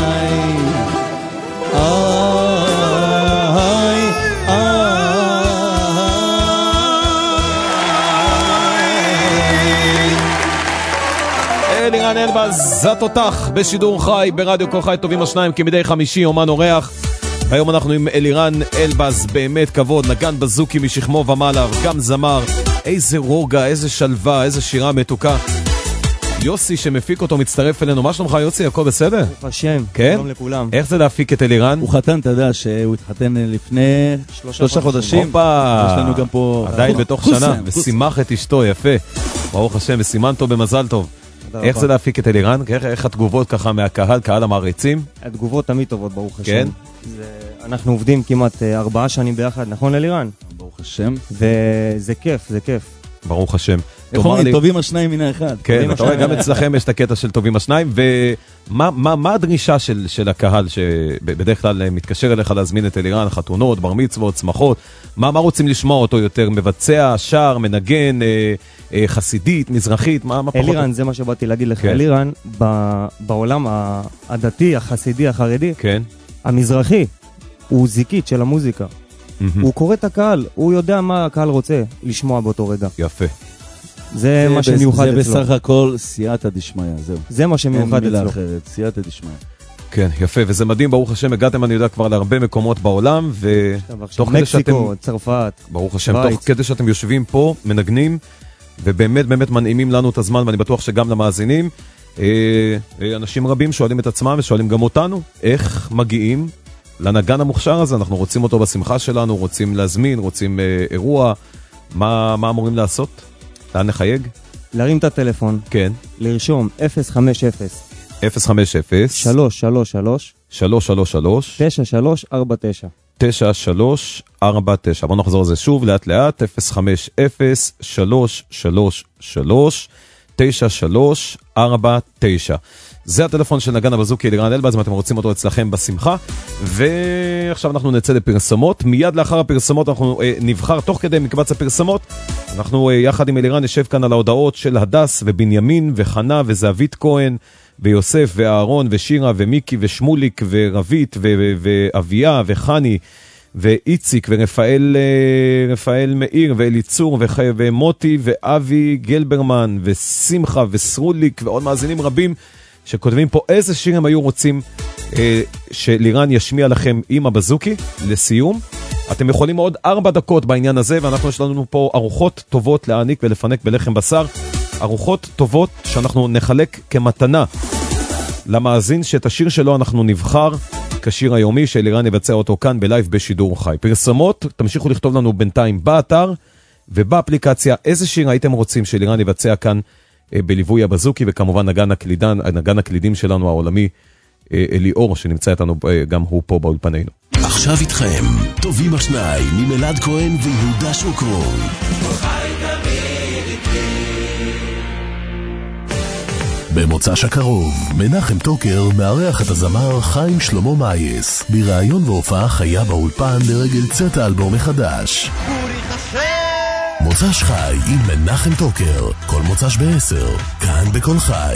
אלירן אלבז התותח בשידור חי ברדיו כל חי טובים השניים כמדי חמישי אומן אורח היום אנחנו עם אלירן אלבז באמת כבוד נגן בזוקי משכמו ומעלה גם זמר איזה רוגע איזה שלווה איזה שירה מתוקה יוסי שמפיק אותו מצטרף אלינו. מה שלומך יוסי? הכל בסדר? ברוך השם, כן? שלום לכולם. איך זה להפיק את אלירן? הוא חתן, אתה יודע שהוא התחתן לפני שלושה חודשים. הופה, יש לנו גם פה... עדיין בתוך שנה, ושימח את אשתו, יפה. ברוך השם, וסימן טוב במזל טוב. איך זה להפיק את אלירן? איך התגובות ככה מהקהל, קהל המעריצים? התגובות תמיד טובות, ברוך השם. כן? אנחנו עובדים כמעט ארבעה שנים ביחד, נכון אלירן? ברוך השם. וזה כיף, זה כיף. ברוך השם. איך אומרים, טובים השניים מן האחד. כן, אתה רואה, גם אצלכם יש את הקטע של טובים השניים, ומה הדרישה של הקהל שבדרך כלל מתקשר אליך להזמין את אלירן, חתונות, בר מצוות, שמחות, מה רוצים לשמוע אותו יותר? מבצע, שר, מנגן, חסידית, מזרחית, מה פחות? אלירן, זה מה שבאתי להגיד לך, אלירן, בעולם הדתי, החסידי, החרדי, המזרחי, הוא זיקית של המוזיקה. הוא קורא את הקהל, הוא יודע מה הקהל רוצה לשמוע באותו רגע. יפה. זה מה שמיוחד אצלו. זה בסך הכל סייעתא דשמיא, זהו. זה מה שמיוחד אצלו. אין מילה אחרת, סייעתא דשמיא. כן, יפה, וזה מדהים, ברוך השם, הגעתם, אני יודע, כבר להרבה מקומות בעולם, ותוך כדי שאתם... מקסיקו, צרפת, ברוך השם, תוך כדי שאתם יושבים פה, מנגנים, ובאמת באמת מנעימים לנו את הזמן, ואני בטוח שגם למאזינים, אנשים רבים שואלים את עצמם, ושואלים גם אותנו, איך מגיעים לנגן המוכשר הזה? אנחנו רוצים אותו בשמחה שלנו, רוצים להזמין, רוצים אירוע, מה אמורים לעשות? לאן נחייג? להרים את הטלפון. כן. לרשום אפס חמש אפס אפס חמש אפס שלוש שלוש שלוש שלוש שלוש שלוש תשע שלוש ארבע תשע תשע שלוש ארבע תשע. בואו נחזור על זה שוב לאט לאט. אפס חמש אפס שלוש שלוש שלוש תשע שלוש ארבע תשע. זה הטלפון של נגן הבזוקי אלירן אלבז, אם אתם רוצים אותו אצלכם בשמחה. ועכשיו אנחנו נצא לפרסומות. מיד לאחר הפרסומות אנחנו אה, נבחר, תוך כדי מקבץ הפרסומות, אנחנו אה, יחד עם אלירן נשב כאן על ההודעות של הדס ובנימין וחנה וזהבית כהן ויוסף ואהרון ושירה ומיקי ושמוליק ורבית ואביה וחני ואיציק ורפאל רפאל מאיר ואליצור ומוטי ואבי גלברמן ושמחה וסרוליק ועוד מאזינים רבים שכותבים פה איזה שיר הם היו רוצים אה, שלירן ישמיע לכם עם הבזוקי. לסיום, אתם יכולים עוד ארבע דקות בעניין הזה, ואנחנו יש לנו פה ארוחות טובות להעניק ולפנק בלחם בשר, ארוחות טובות שאנחנו נחלק כמתנה למאזין שאת השיר שלו אנחנו נבחר כשיר היומי שלירן יבצע אותו כאן בלייב בשידור חי. פרסומות, תמשיכו לכתוב לנו בינתיים באתר ובאפליקציה איזה שיר הייתם רוצים שלירן יבצע כאן בליווי הבזוקי, וכמובן נגן הקלידן, נגן הקלידים שלנו העולמי אליאור, שנמצא איתנו גם הוא פה באולפנינו. עכשיו איתכם, טובים השניים עם אלעד כהן ויהודה שוקרון. במוצ"ש הקרוב, מנחם טוקר מארח את הזמר חיים שלמה מייס, בראיון והופעה חיה באולפן לרגל צאת האלבום החדש. מוצ"ש חי עם מנחם טוקר, כל מוצ"ש בעשר, כאן בכל חי.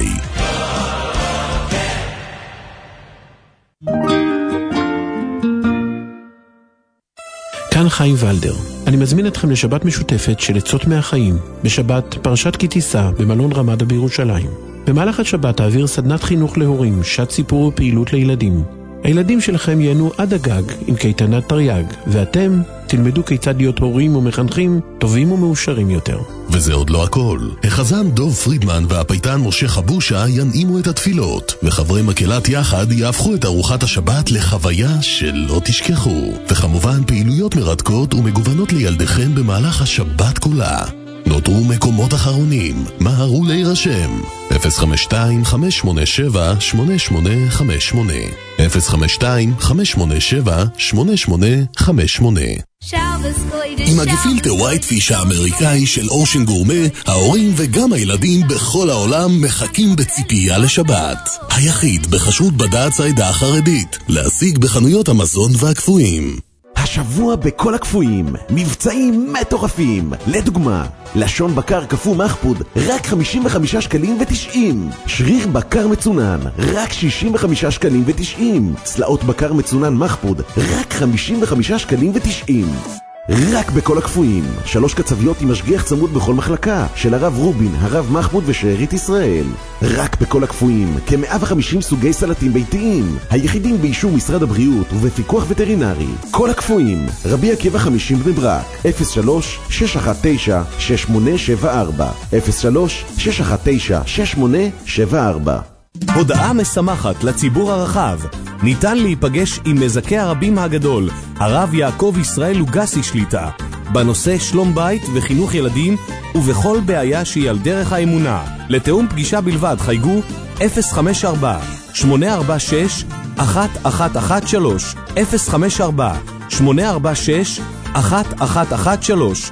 כאן חיים ולדר. אני מזמין אתכם לשבת משותפת של עצות מהחיים, בשבת פרשת כי תישא במלון רמדה בירושלים. במהלך השבת תעביר סדנת חינוך להורים, שעת סיפור ופעילות לילדים. הילדים שלכם ייהנו עד הגג עם קייטנת תרי"ג, ואתם תלמדו כיצד להיות הורים ומחנכים טובים ומאושרים יותר. וזה עוד לא הכל. החזן דוב פרידמן והפייטן משה חבושה ינעימו את התפילות, וחברי מקהלת יחד יהפכו את ארוחת השבת לחוויה שלא תשכחו. וכמובן פעילויות מרתקות ומגוונות לילדיכם במהלך השבת כולה. נותרו מקומות אחרונים, מהרו להירשם. אפס חמש שתיים חמש שמונה שבע שמונה שמונה חמש שמונה אפס חמש שתיים חמש שמונה שבע שמונה שמונה חמש שמונה. עם הגפילטה ווייט פיש האמריקאי של אושן גורמה, ההורים וגם הילדים בכל העולם מחכים בציפייה לשבת. היחיד בחשרות בד"ץ העדה החרדית, להשיג בחנויות המזון והקפואים. השבוע בכל הקפואים, מבצעים מטורפים. לדוגמה, לשון בקר קפוא מחפוד, רק חמישים וחמישה שקלים ותשעים. שריר בקר מצונן, רק שישים וחמישה שקלים ותשעים. צלעות בקר מצונן מחפוד, רק חמישים וחמישה שקלים ותשעים. רק בכל הקפואים. שלוש קצביות עם משגיח צמוד בכל מחלקה, של הרב רובין, הרב מחמוד ושארית ישראל. רק בכל הקפואים, כ-מאה וחמישים סוגי סלטים ביתיים, היחידים באישור משרד הבריאות ובפיקוח וטרינרי. כל הקפואים, רבי עקיבא חמישים בני ברק, אפס שלוש שש אחת תשע שש שמונה שבע ארבע, אפס שלוש שש אחת תשע שש שמונה שבע ארבע. הודעה משמחת לציבור הרחב. ניתן להיפגש עם מזכה הרבים הגדול, הרב יעקב ישראל לוגסי שליטה, בנושא שלום בית וחינוך ילדים ובכל בעיה שהיא על דרך האמונה. לתאום פגישה בלבד חייגו אפס חמש ארבע שמונה ארבע שש אחת אחת אחת שלוש, אפס חמש ארבע שמונה ארבע שש אחת אחת אחת שלוש.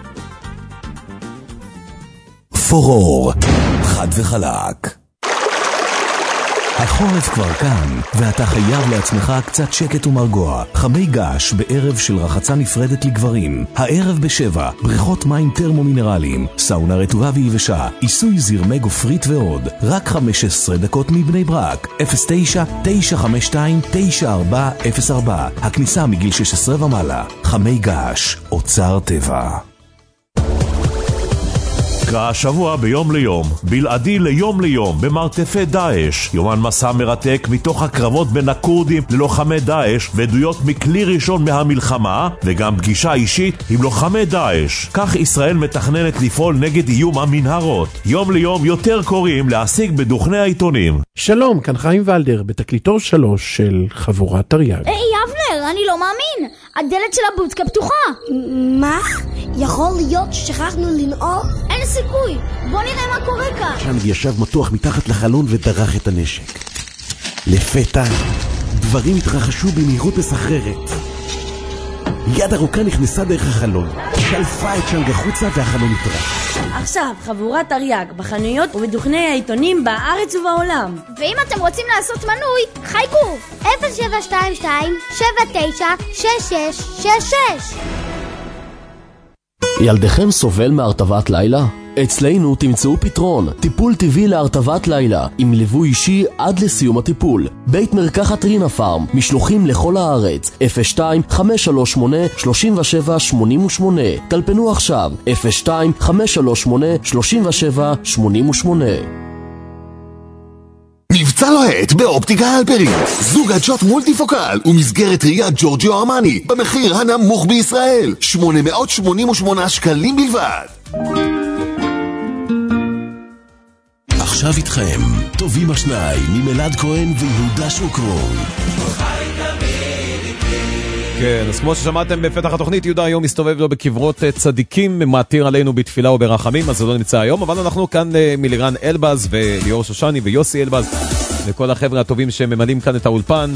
פורור, חד וחלק. החורף כבר כאן, ואתה חייב לעצמך קצת שקט ומרגוע. חמי געש בערב של רחצה נפרדת לגברים. הערב בשבע, בריכות מים טרמומינרליים, סאונה רטובה ויבשה, עיסוי זרמי גופרית ועוד. רק חמש עשרה דקות מבני ברק. אפס תשע תשע חמש שתיים תשע ארבע אפס ארבע. הכניסה מגיל שש עשרה ומעלה. חמי געש, אוצר טבע. השבוע ביום ליום, בלעדי ליום ליום, במרתפי דאעש. יומן מסע מרתק מתוך הקרבות בין הכורדים ללוחמי דאעש, ועדויות מכלי ראשון מהמלחמה, וגם פגישה אישית עם לוחמי דאעש. כך ישראל מתכננת לפעול נגד איום המנהרות. יום ליום יותר קוראים להשיג בדוכני העיתונים. שלום, כאן חיים ולדר, בתקליטור שלוש של חבורת תרי"ג. היי אבנר, אני לא מאמין. הדלת של הבודקה פתוחה. מה? יכול להיות ששכחנו לנעול? אין סיכוי. בוא נראה מה קורה כאן. שם ישב מתוח מתחת לחלון ודרך את הנשק. לפתע, דברים התרחשו במהירות מסחררת. יד ארוכה נכנסה דרך החלון, שלפה את שלג החוצה והחלון נטרק. עכשיו, חבורת תרי"ג, בחנויות ובדוכני העיתונים בארץ ובעולם. ואם אתם רוצים לעשות מנוי, חייגו אפס שבע שתיים שתיים שבע תשע שש שש שש שש. ילדכם סובל מהרטבת לילה? אצלנו תמצאו פתרון, טיפול טבעי להרטבת לילה, עם ליווי אישי עד לסיום הטיפול. בית מרקחת רינה פארם, משלוחים לכל הארץ, אפס שתיים חמש שלוש שמונה שלוש שבע שמונה שמונה. טלפנו עכשיו, אפס שתיים חמש שלוש שמונה שלוש שבע שמונה שמונה. מבצע לוהט באופטיקה אלפרין, זוג עדשות מולטיפוקל ומסגרת ראיית ג'ורג'יו ארמני במחיר הנמוך בישראל, שמונה מאות שמונים ושמונה שקלים בלבד. עכשיו איתכם טובים השניים ממלעד כהן ויהודה שוקרון. כן, אז כמו ששמעתם בפתח התוכנית, יהודה היום מסתובב לו בקברות צדיקים, מעתיר עלינו בתפילה וברחמים, אז זה לא נמצא היום, אבל אנחנו כאן מלירן אלבז וליאור שושני ויוסי אלבז, וכל החבר'ה הטובים שממלאים כאן את האולפן.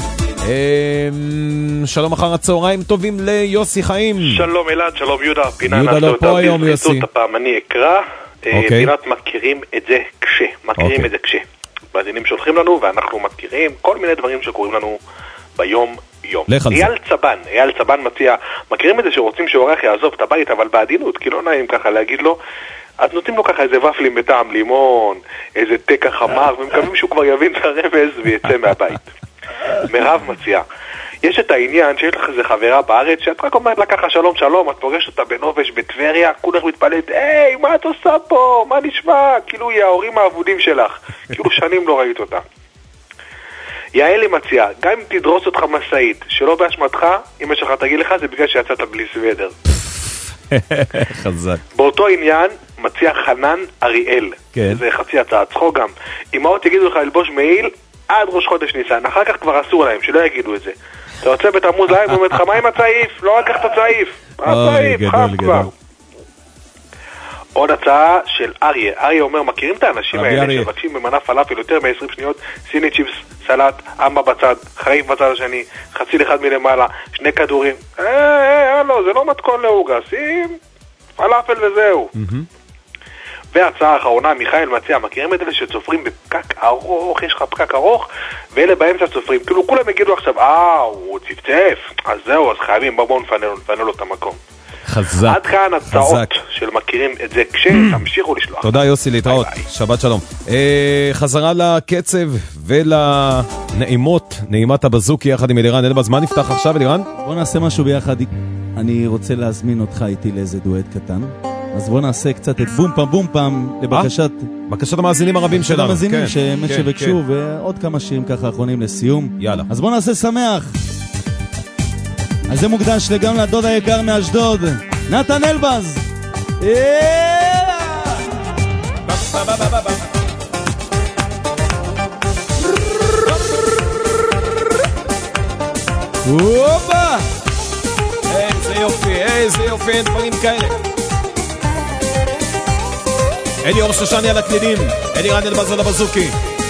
שלום אחר הצהריים טובים ליוסי חיים. שלום אלעד, שלום יהודה. יהודה לא פה היום יוסי. הפעם אני אקרא, פינת מכירים את זה כשה, מכירים את זה כשה. מאזינים שולחים לנו ואנחנו מכירים כל מיני דברים שקורים לנו ביום יום. אייל צבן, אייל צבן מציע, מכירים את זה שרוצים שאורח יעזוב את הבית אבל בעדינות, כי לא נעים ככה להגיד לו, אז נותנים לו ככה איזה ופלים בטעם לימון, איזה תקע חמר, ומקווים שהוא כבר יבין את הרמז ויצא מהבית. מירב מציע, יש את העניין שיש לך איזה חברה בארץ שאת רק אומרת לה ככה שלום שלום, את פוגשת אותה בנובש בטבריה, כולך מתפלאת, היי מה את עושה פה, מה נשמע, כאילו היא ההורים העבודים שלך, כאילו שנים לא ראית אותה. יעלי מציע, גם אם תדרוס אותך מסעית שלא באשמתך, אם יש לך תגיד לך זה בגלל שיצאת בלי סוודר. חזק. באותו עניין מציע חנן אריאל, זה חצי הצעת צחוק גם, אמאות יגידו לך ללבוש מעיל עד ראש חודש ניסן, אחר כך כבר אסור להם, שלא יגידו את זה. אתה יוצא בתמוז להם ואומר לך, מה עם הצעיף? לא רק כך את הצעיף. הצעיף, חם כבר. עוד הצעה של אריה. אריה אומר, מכירים את האנשים האלה שבקשים במנה פלאפל יותר מ-עשרים שניות, סיני צ'יפס, סלט, אמבה בצד, חריף בצד השני, חציל אחד מלמעלה, שני כדורים. אה, אה, לא, זה לא מתכון לעוגה, שים פלאפל וזהו. וההצעה האחרונה, מיכאל מציע, מכירים את אלה שצופרים בפקק ארוך, יש לך פקק ארוך, ואלה באמצע צופרים, כאילו כולם יגידו עכשיו, אה, הוא צפצף, אז זהו, אז חייבים, בואו נפנה לו את המקום. חזק. עד כאן הצעות של מכירים את זה כשתמשיכו לשלוח. תודה יוסי, להתראות, שבת שלום. חזרה לקצב ולנעימות, נעימת הבזוקי יחד עם אלירן אלבז. מה נפתח עכשיו אלירן? בוא נעשה משהו ביחד. אני רוצה להזמין אותך איתי לאיזה דואט קטן. אז בוא נעשה קצת את בום פעם בום פעם לבקשת... בקשת המאזינים הרבים שלנו. המאזינים שמי שבקשו, ועוד כמה שירים ככה אחרונים לסיום. יאללה. אז בוא נעשה שמח. אז זה מוקדש גם לדוד היקר מאשדוד, נתן אלבז. הופה! איזה יופי, איזה יופי, אין דברים כאלה. אלי אור שושני על הקלידים, אלי רן אלבז על הבזוקי.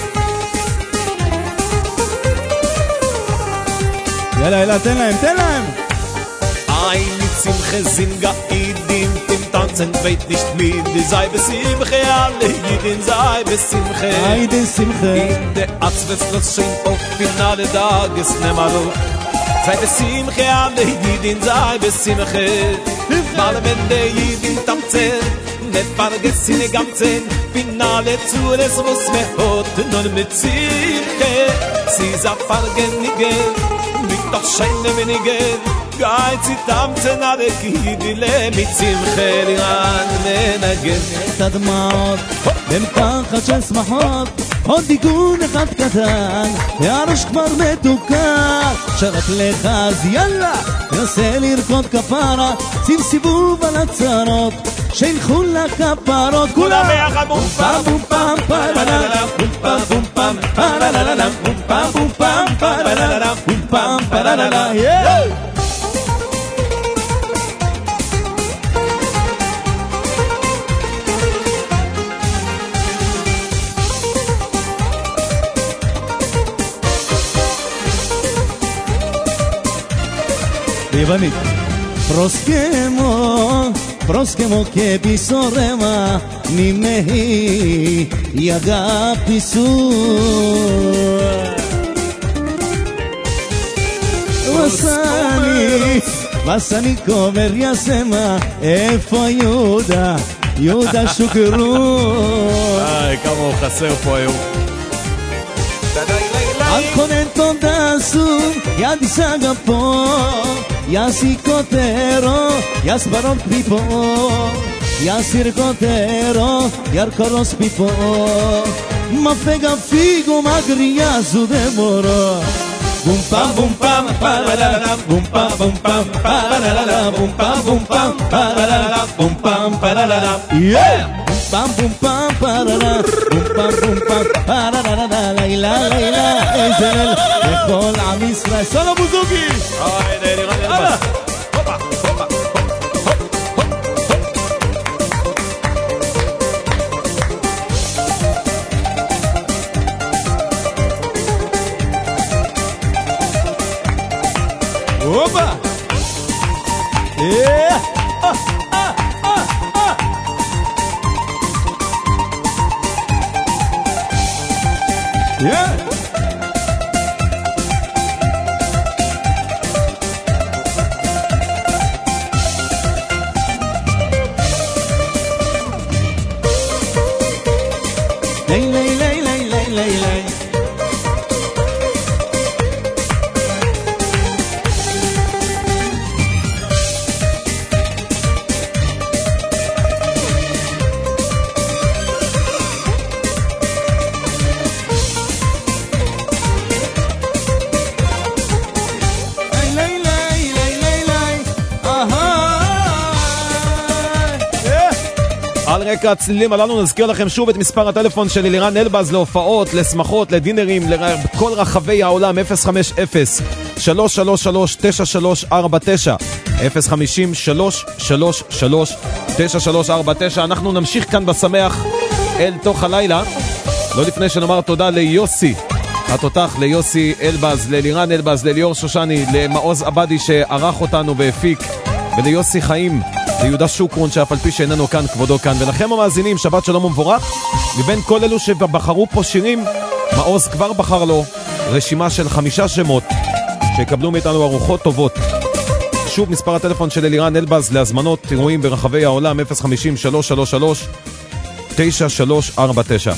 יאללה, יאללה, תן להם, תן להם. Ein Simche sind geiden, dem Tanzen weit nicht mit, die sei besimche, alle Jiden sei besimche. Heide Simche. In der Atzwitz das schön auf Finale Tages Nemalo. Sei besimche, alle Jiden sei besimche. Mal wenn der Jiden tanzen, ne vergessen die ganzen Finale zu, es muss mehr heute nur mit Simche. Sie sagt vergenige, mit doch scheine wenige. גאית ציטמצן הרקידי למצמחה לירן מנגן את הדמעות במפחד של שמחות עוד דיגון אחד קטן והראש כבר מתוקר שרק לך אז יאללה ננסה לרקוד כפרה שים סיבוב על הצרות שילכו לכפרות כולם ביחד בום פעם בום פעם פרללה בום פעם בום פעם פרללה בום פעם בום פעם פרללה בום פעם פרללה יוונית. Proskemo, proskemo che bisorema mi mehi yagapi su Vasani, vasani comer yasema efo Yuda, Yuda shukru איי, כמה הוא חסר פה היום. Al conento da su, ya disaga po, ya psicotero, ya sbarón pipo, ya circotero, ya arcoros pipo, ma pega figo, ma griazo de moro. Bum pam bum pam paralala, bum pam bum pam paralala, bum pam bum pam paralala, bum pam paralala, yeah. Bum bum pam paralala, bum pam bum pam paralala, laila laila, ezel, ekol am Israel, solo buzuki. Ay, deli ran elbaz. Hopa, hopa. Opa! Yeah! Ah, ah, ah, ah. Yeah! Lay, lay, lay, lay, lay, lay, lay. על רקע הצלילים הללו נזכיר לכם שוב את מספר הטלפון של אלירן אלבז להופעות, לשמחות, לדינרים, לכל רחבי העולם, אפס חמש אפס שלוש שלוש שלוש תשע שלוש ארבע תשע אפס חמש אפס שלוש שלוש שלוש תשע שלוש ארבע תשע. אנחנו נמשיך כאן בשמח אל תוך הלילה, לא לפני שנאמר תודה ליוסי התותח, ליוסי אלבז, לאלירן אלבז, לליאור שושני, למעוז עבדי שערך אותנו והפיק, וליוסי חיים, ליהודה שוקרון שאף על פי שאיננו כאן, כבודו כאן. ולכם המאזינים, שבת שלום ומבורך. מבין כל אלו שבחרו פה שירים, מעוז כבר בחר לו רשימה של חמישה שמות שיקבלו מאיתנו ארוחות טובות. שוב מספר הטלפון של אלירן אלבז להזמנות אירועים ברחבי העולם, אפס חמש אפס שלוש שלוש שלוש תשע שלוש ארבע תשע.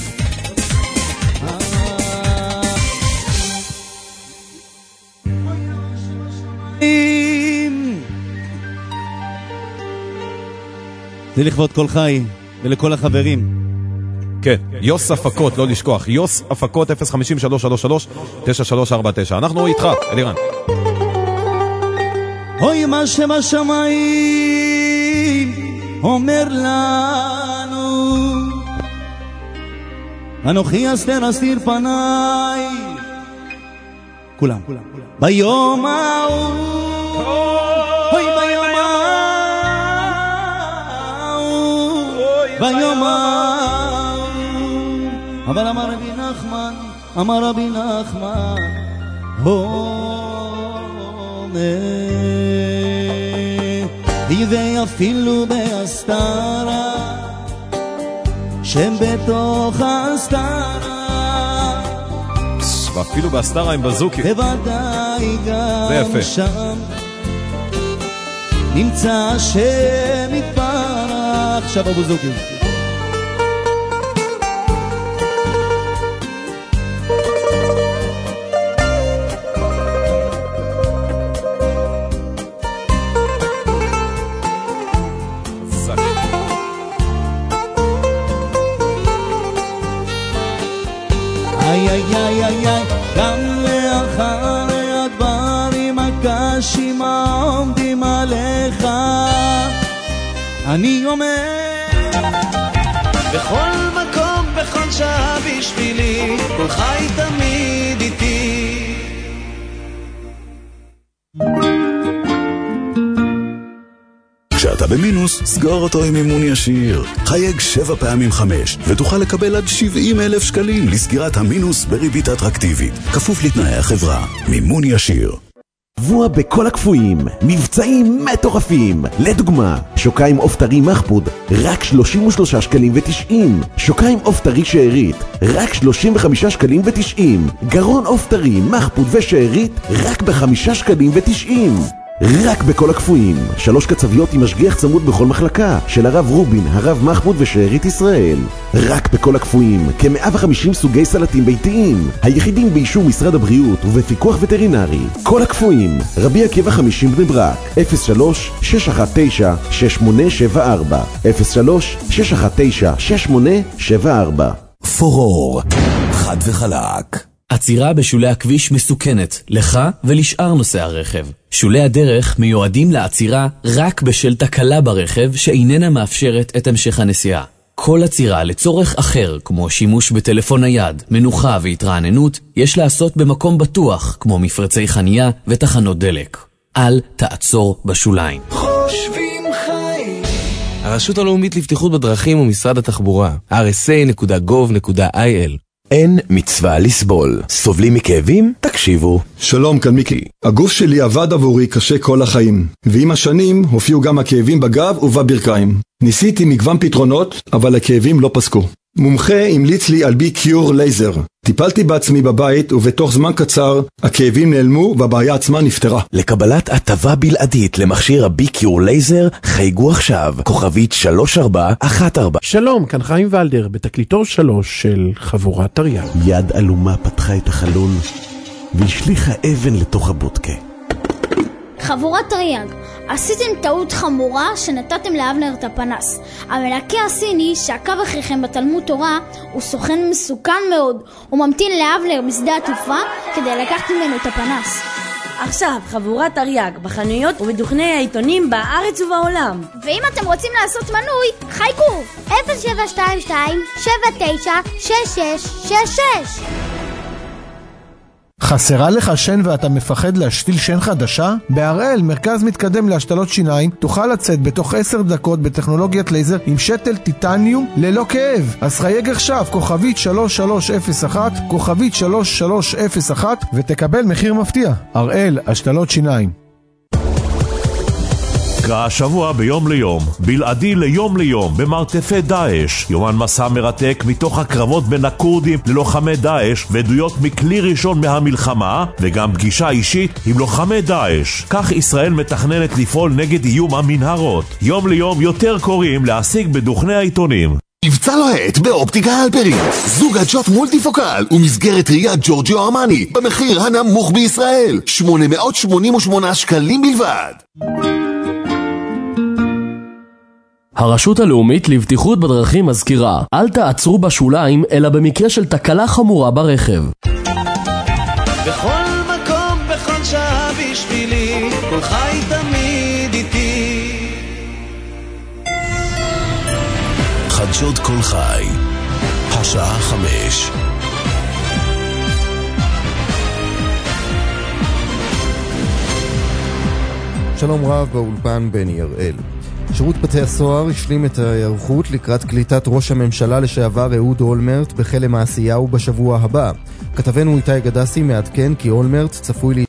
זה לכבוד כל חי ולכל החברים. כן, יוס הפקות, לא לשכוח, יוס הפקות אפס חמש שלוש שלוש שלוש תשע שלוש ארבע תשע. אנחנו איתך, אלירן. אוי מה שבשמיים אומר לנו, אנוכי אסתר אסתיר פניי, כולם ביום ההוא, אוי ביום ההוא, ביום ההוא. אבל אמר רבי נחמן, אמר רבי נחמן, ואפילו בהסתרה, שם בתוך ההסתרה, ואפילו בהסתרה עם בזוקי, בוודאי גם שם נמצא השם יתברך. עכשיו הבוזוקי איי איי איי איי איי, גם לאחר הדברים הקשים העומדים עליך, אני אומר בכל מקום, בכל שעה בשבילי, כל חי תמיד איתי. כשאתה במינוס, סגור אותו עם מימון ישיר. חייג שבע פעמים חמש, ותוכל לקבל עד שבעים אלף שקלים לסגירת המינוס בריבית אטרקטיבית. כפוף לתנאי החברה. מימון ישיר. שבוע בכל הקפואים, מבצעים מטורפים. לדוגמה, שוקיים עוף טרי מחפוד, רק שלושים ושלושה שקלים ותשעים. שוקיים עוף טרי שארית, רק שלושים וחמישה שקלים ותשעים. גרון עוף טרי מחפוד ושארית, רק בחמישה שקלים ותשעים. רק בכל הקפואים, שלוש קצביות עם משגיח צמוד בכל מחלקה, של הרב רובין, הרב מחמוד ושארית ישראל. רק בכל הקפואים, כ-מאה וחמישים סוגי סלטים ביתיים, היחידים באישור משרד הבריאות ובפיקוח וטרינרי. כל הקפואים, רבי עקיבא חמישים בני ברק, אפס שלוש שש אחת תשע שש שמונה שבע ארבע, אפס שלוש שש אחת תשע שש שמונה שבע ארבע. פורור, חד וחלק. עצירה בשולי הכביש מסוכנת, לך ולשאר נוסעי הרכב. שולי הדרך מיועדים לעצירה רק בשל תקלה ברכב שאיננה מאפשרת את המשך הנסיעה. כל עצירה לצורך אחר, כמו שימוש בטלפון נייד, מנוחה והתרעננות, יש לעשות במקום בטוח, כמו מפרצי חנייה ותחנות דלק. אל תעצור בשוליים. חושבים חיים. הרשות הלאומית לבטיחות בדרכים ומשרד התחבורה, אר אס איי נקודה גוב נקודה איי אל. אין מצווה לסבול. סובלים מכאבים? תקשיבו. שלום, כאן מיקי. הגוף שלי עבד עבורי קשה כל החיים, ועם השנים הופיעו גם הכאבים בגב ובברכיים. ניסיתי מגוון פתרונות, אבל הכאבים לא פסקו. מומחה המליץ לי על בי קיור לייזר. טיפלתי בעצמי בבית, ובתוך זמן קצר הכאבים נעלמו והבעיה עצמה נפתרה. לקבלת הטבה בלעדית למכשיר הבי קיור לייזר, חייגו עכשיו, כוכבית שלוש ארבע אחת ארבע. שלום, כאן חיים ולדר, בתקליטור שלוש של חבורת תרי"ג. יד אלומה פתחה את החלון והשליחה אבן לתוך הבודקה. חבורת תרי"ג, עשיתם טעות חמורה שנתתם לאבנר את הפנס. המלכה הסיני שעקב אחריכם בתלמוד תורה הוא סוכן מסוכן מאוד. הוא ממתין לאבנר בשדה התעופה כדי לקחת ממנו את הפנס. עכשיו חבורת תרי"ג בחנויות ובדוכני העיתונים בארץ ובעולם. ואם אתם רוצים לעשות מנוי, חייגו אפס שבע שתיים שתיים שבע תשע שש שש שש שש. חסרה לך שן ואתה מפחד להשתיל שן חדשה? בהראל, מרכז מתקדם להשתלות שיניים, תוכל לצאת בתוך עשר דקות בטכנולוגיית לייזר עם שתל טיטניום ללא כאב. אז חייג עכשיו, כוכבית שלוש שלוש אפס אחת, כוכבית שלוש שלוש אפס אחת, ותקבל מחיר מפתיע. הראל, השתלות שיניים. קרא השבוע ביום ליום, בלעדי ליום ליום, במרתפי דאעש. יומן מסע מרתק מתוך הקרבות בין הכורדים ללוחמי דאעש, ועדויות מכלי ראשון מהמלחמה, וגם פגישה אישית עם לוחמי דאעש. כך ישראל מתכננת לפעול נגד איום המנהרות. יום ליום יותר קוראים להשיג בדוכני העיתונים. מבצע לוהט באופטיקה הלפרין. זוג עדשות מולטיפוקל ומסגרת ראיית ג'ורג'יו ארמני במחיר הנמוך בישראל, שמונה מאות שמונים ושמונה שקלים בלבד. הרשות הלאומית לבטיחות בדרכים מזכירה, אל תעצרו בשוליים, אלא במקרה של תקלה חמורה ברכב. בכל מקום, בכל שעה בשבילי, כל חי תמיד איתי. חדשות כל חי, השעה חמש. שלום רב, באולפן בני הראל. שירות בתי הסוהר השלים את ההיערכות לקראת קליטת ראש הממשלה לשעבר אהוד אולמרט בחלם העשייה ובשבוע הבא. כתבנו איתי גדסי מעדכן כי אולמרט צפוי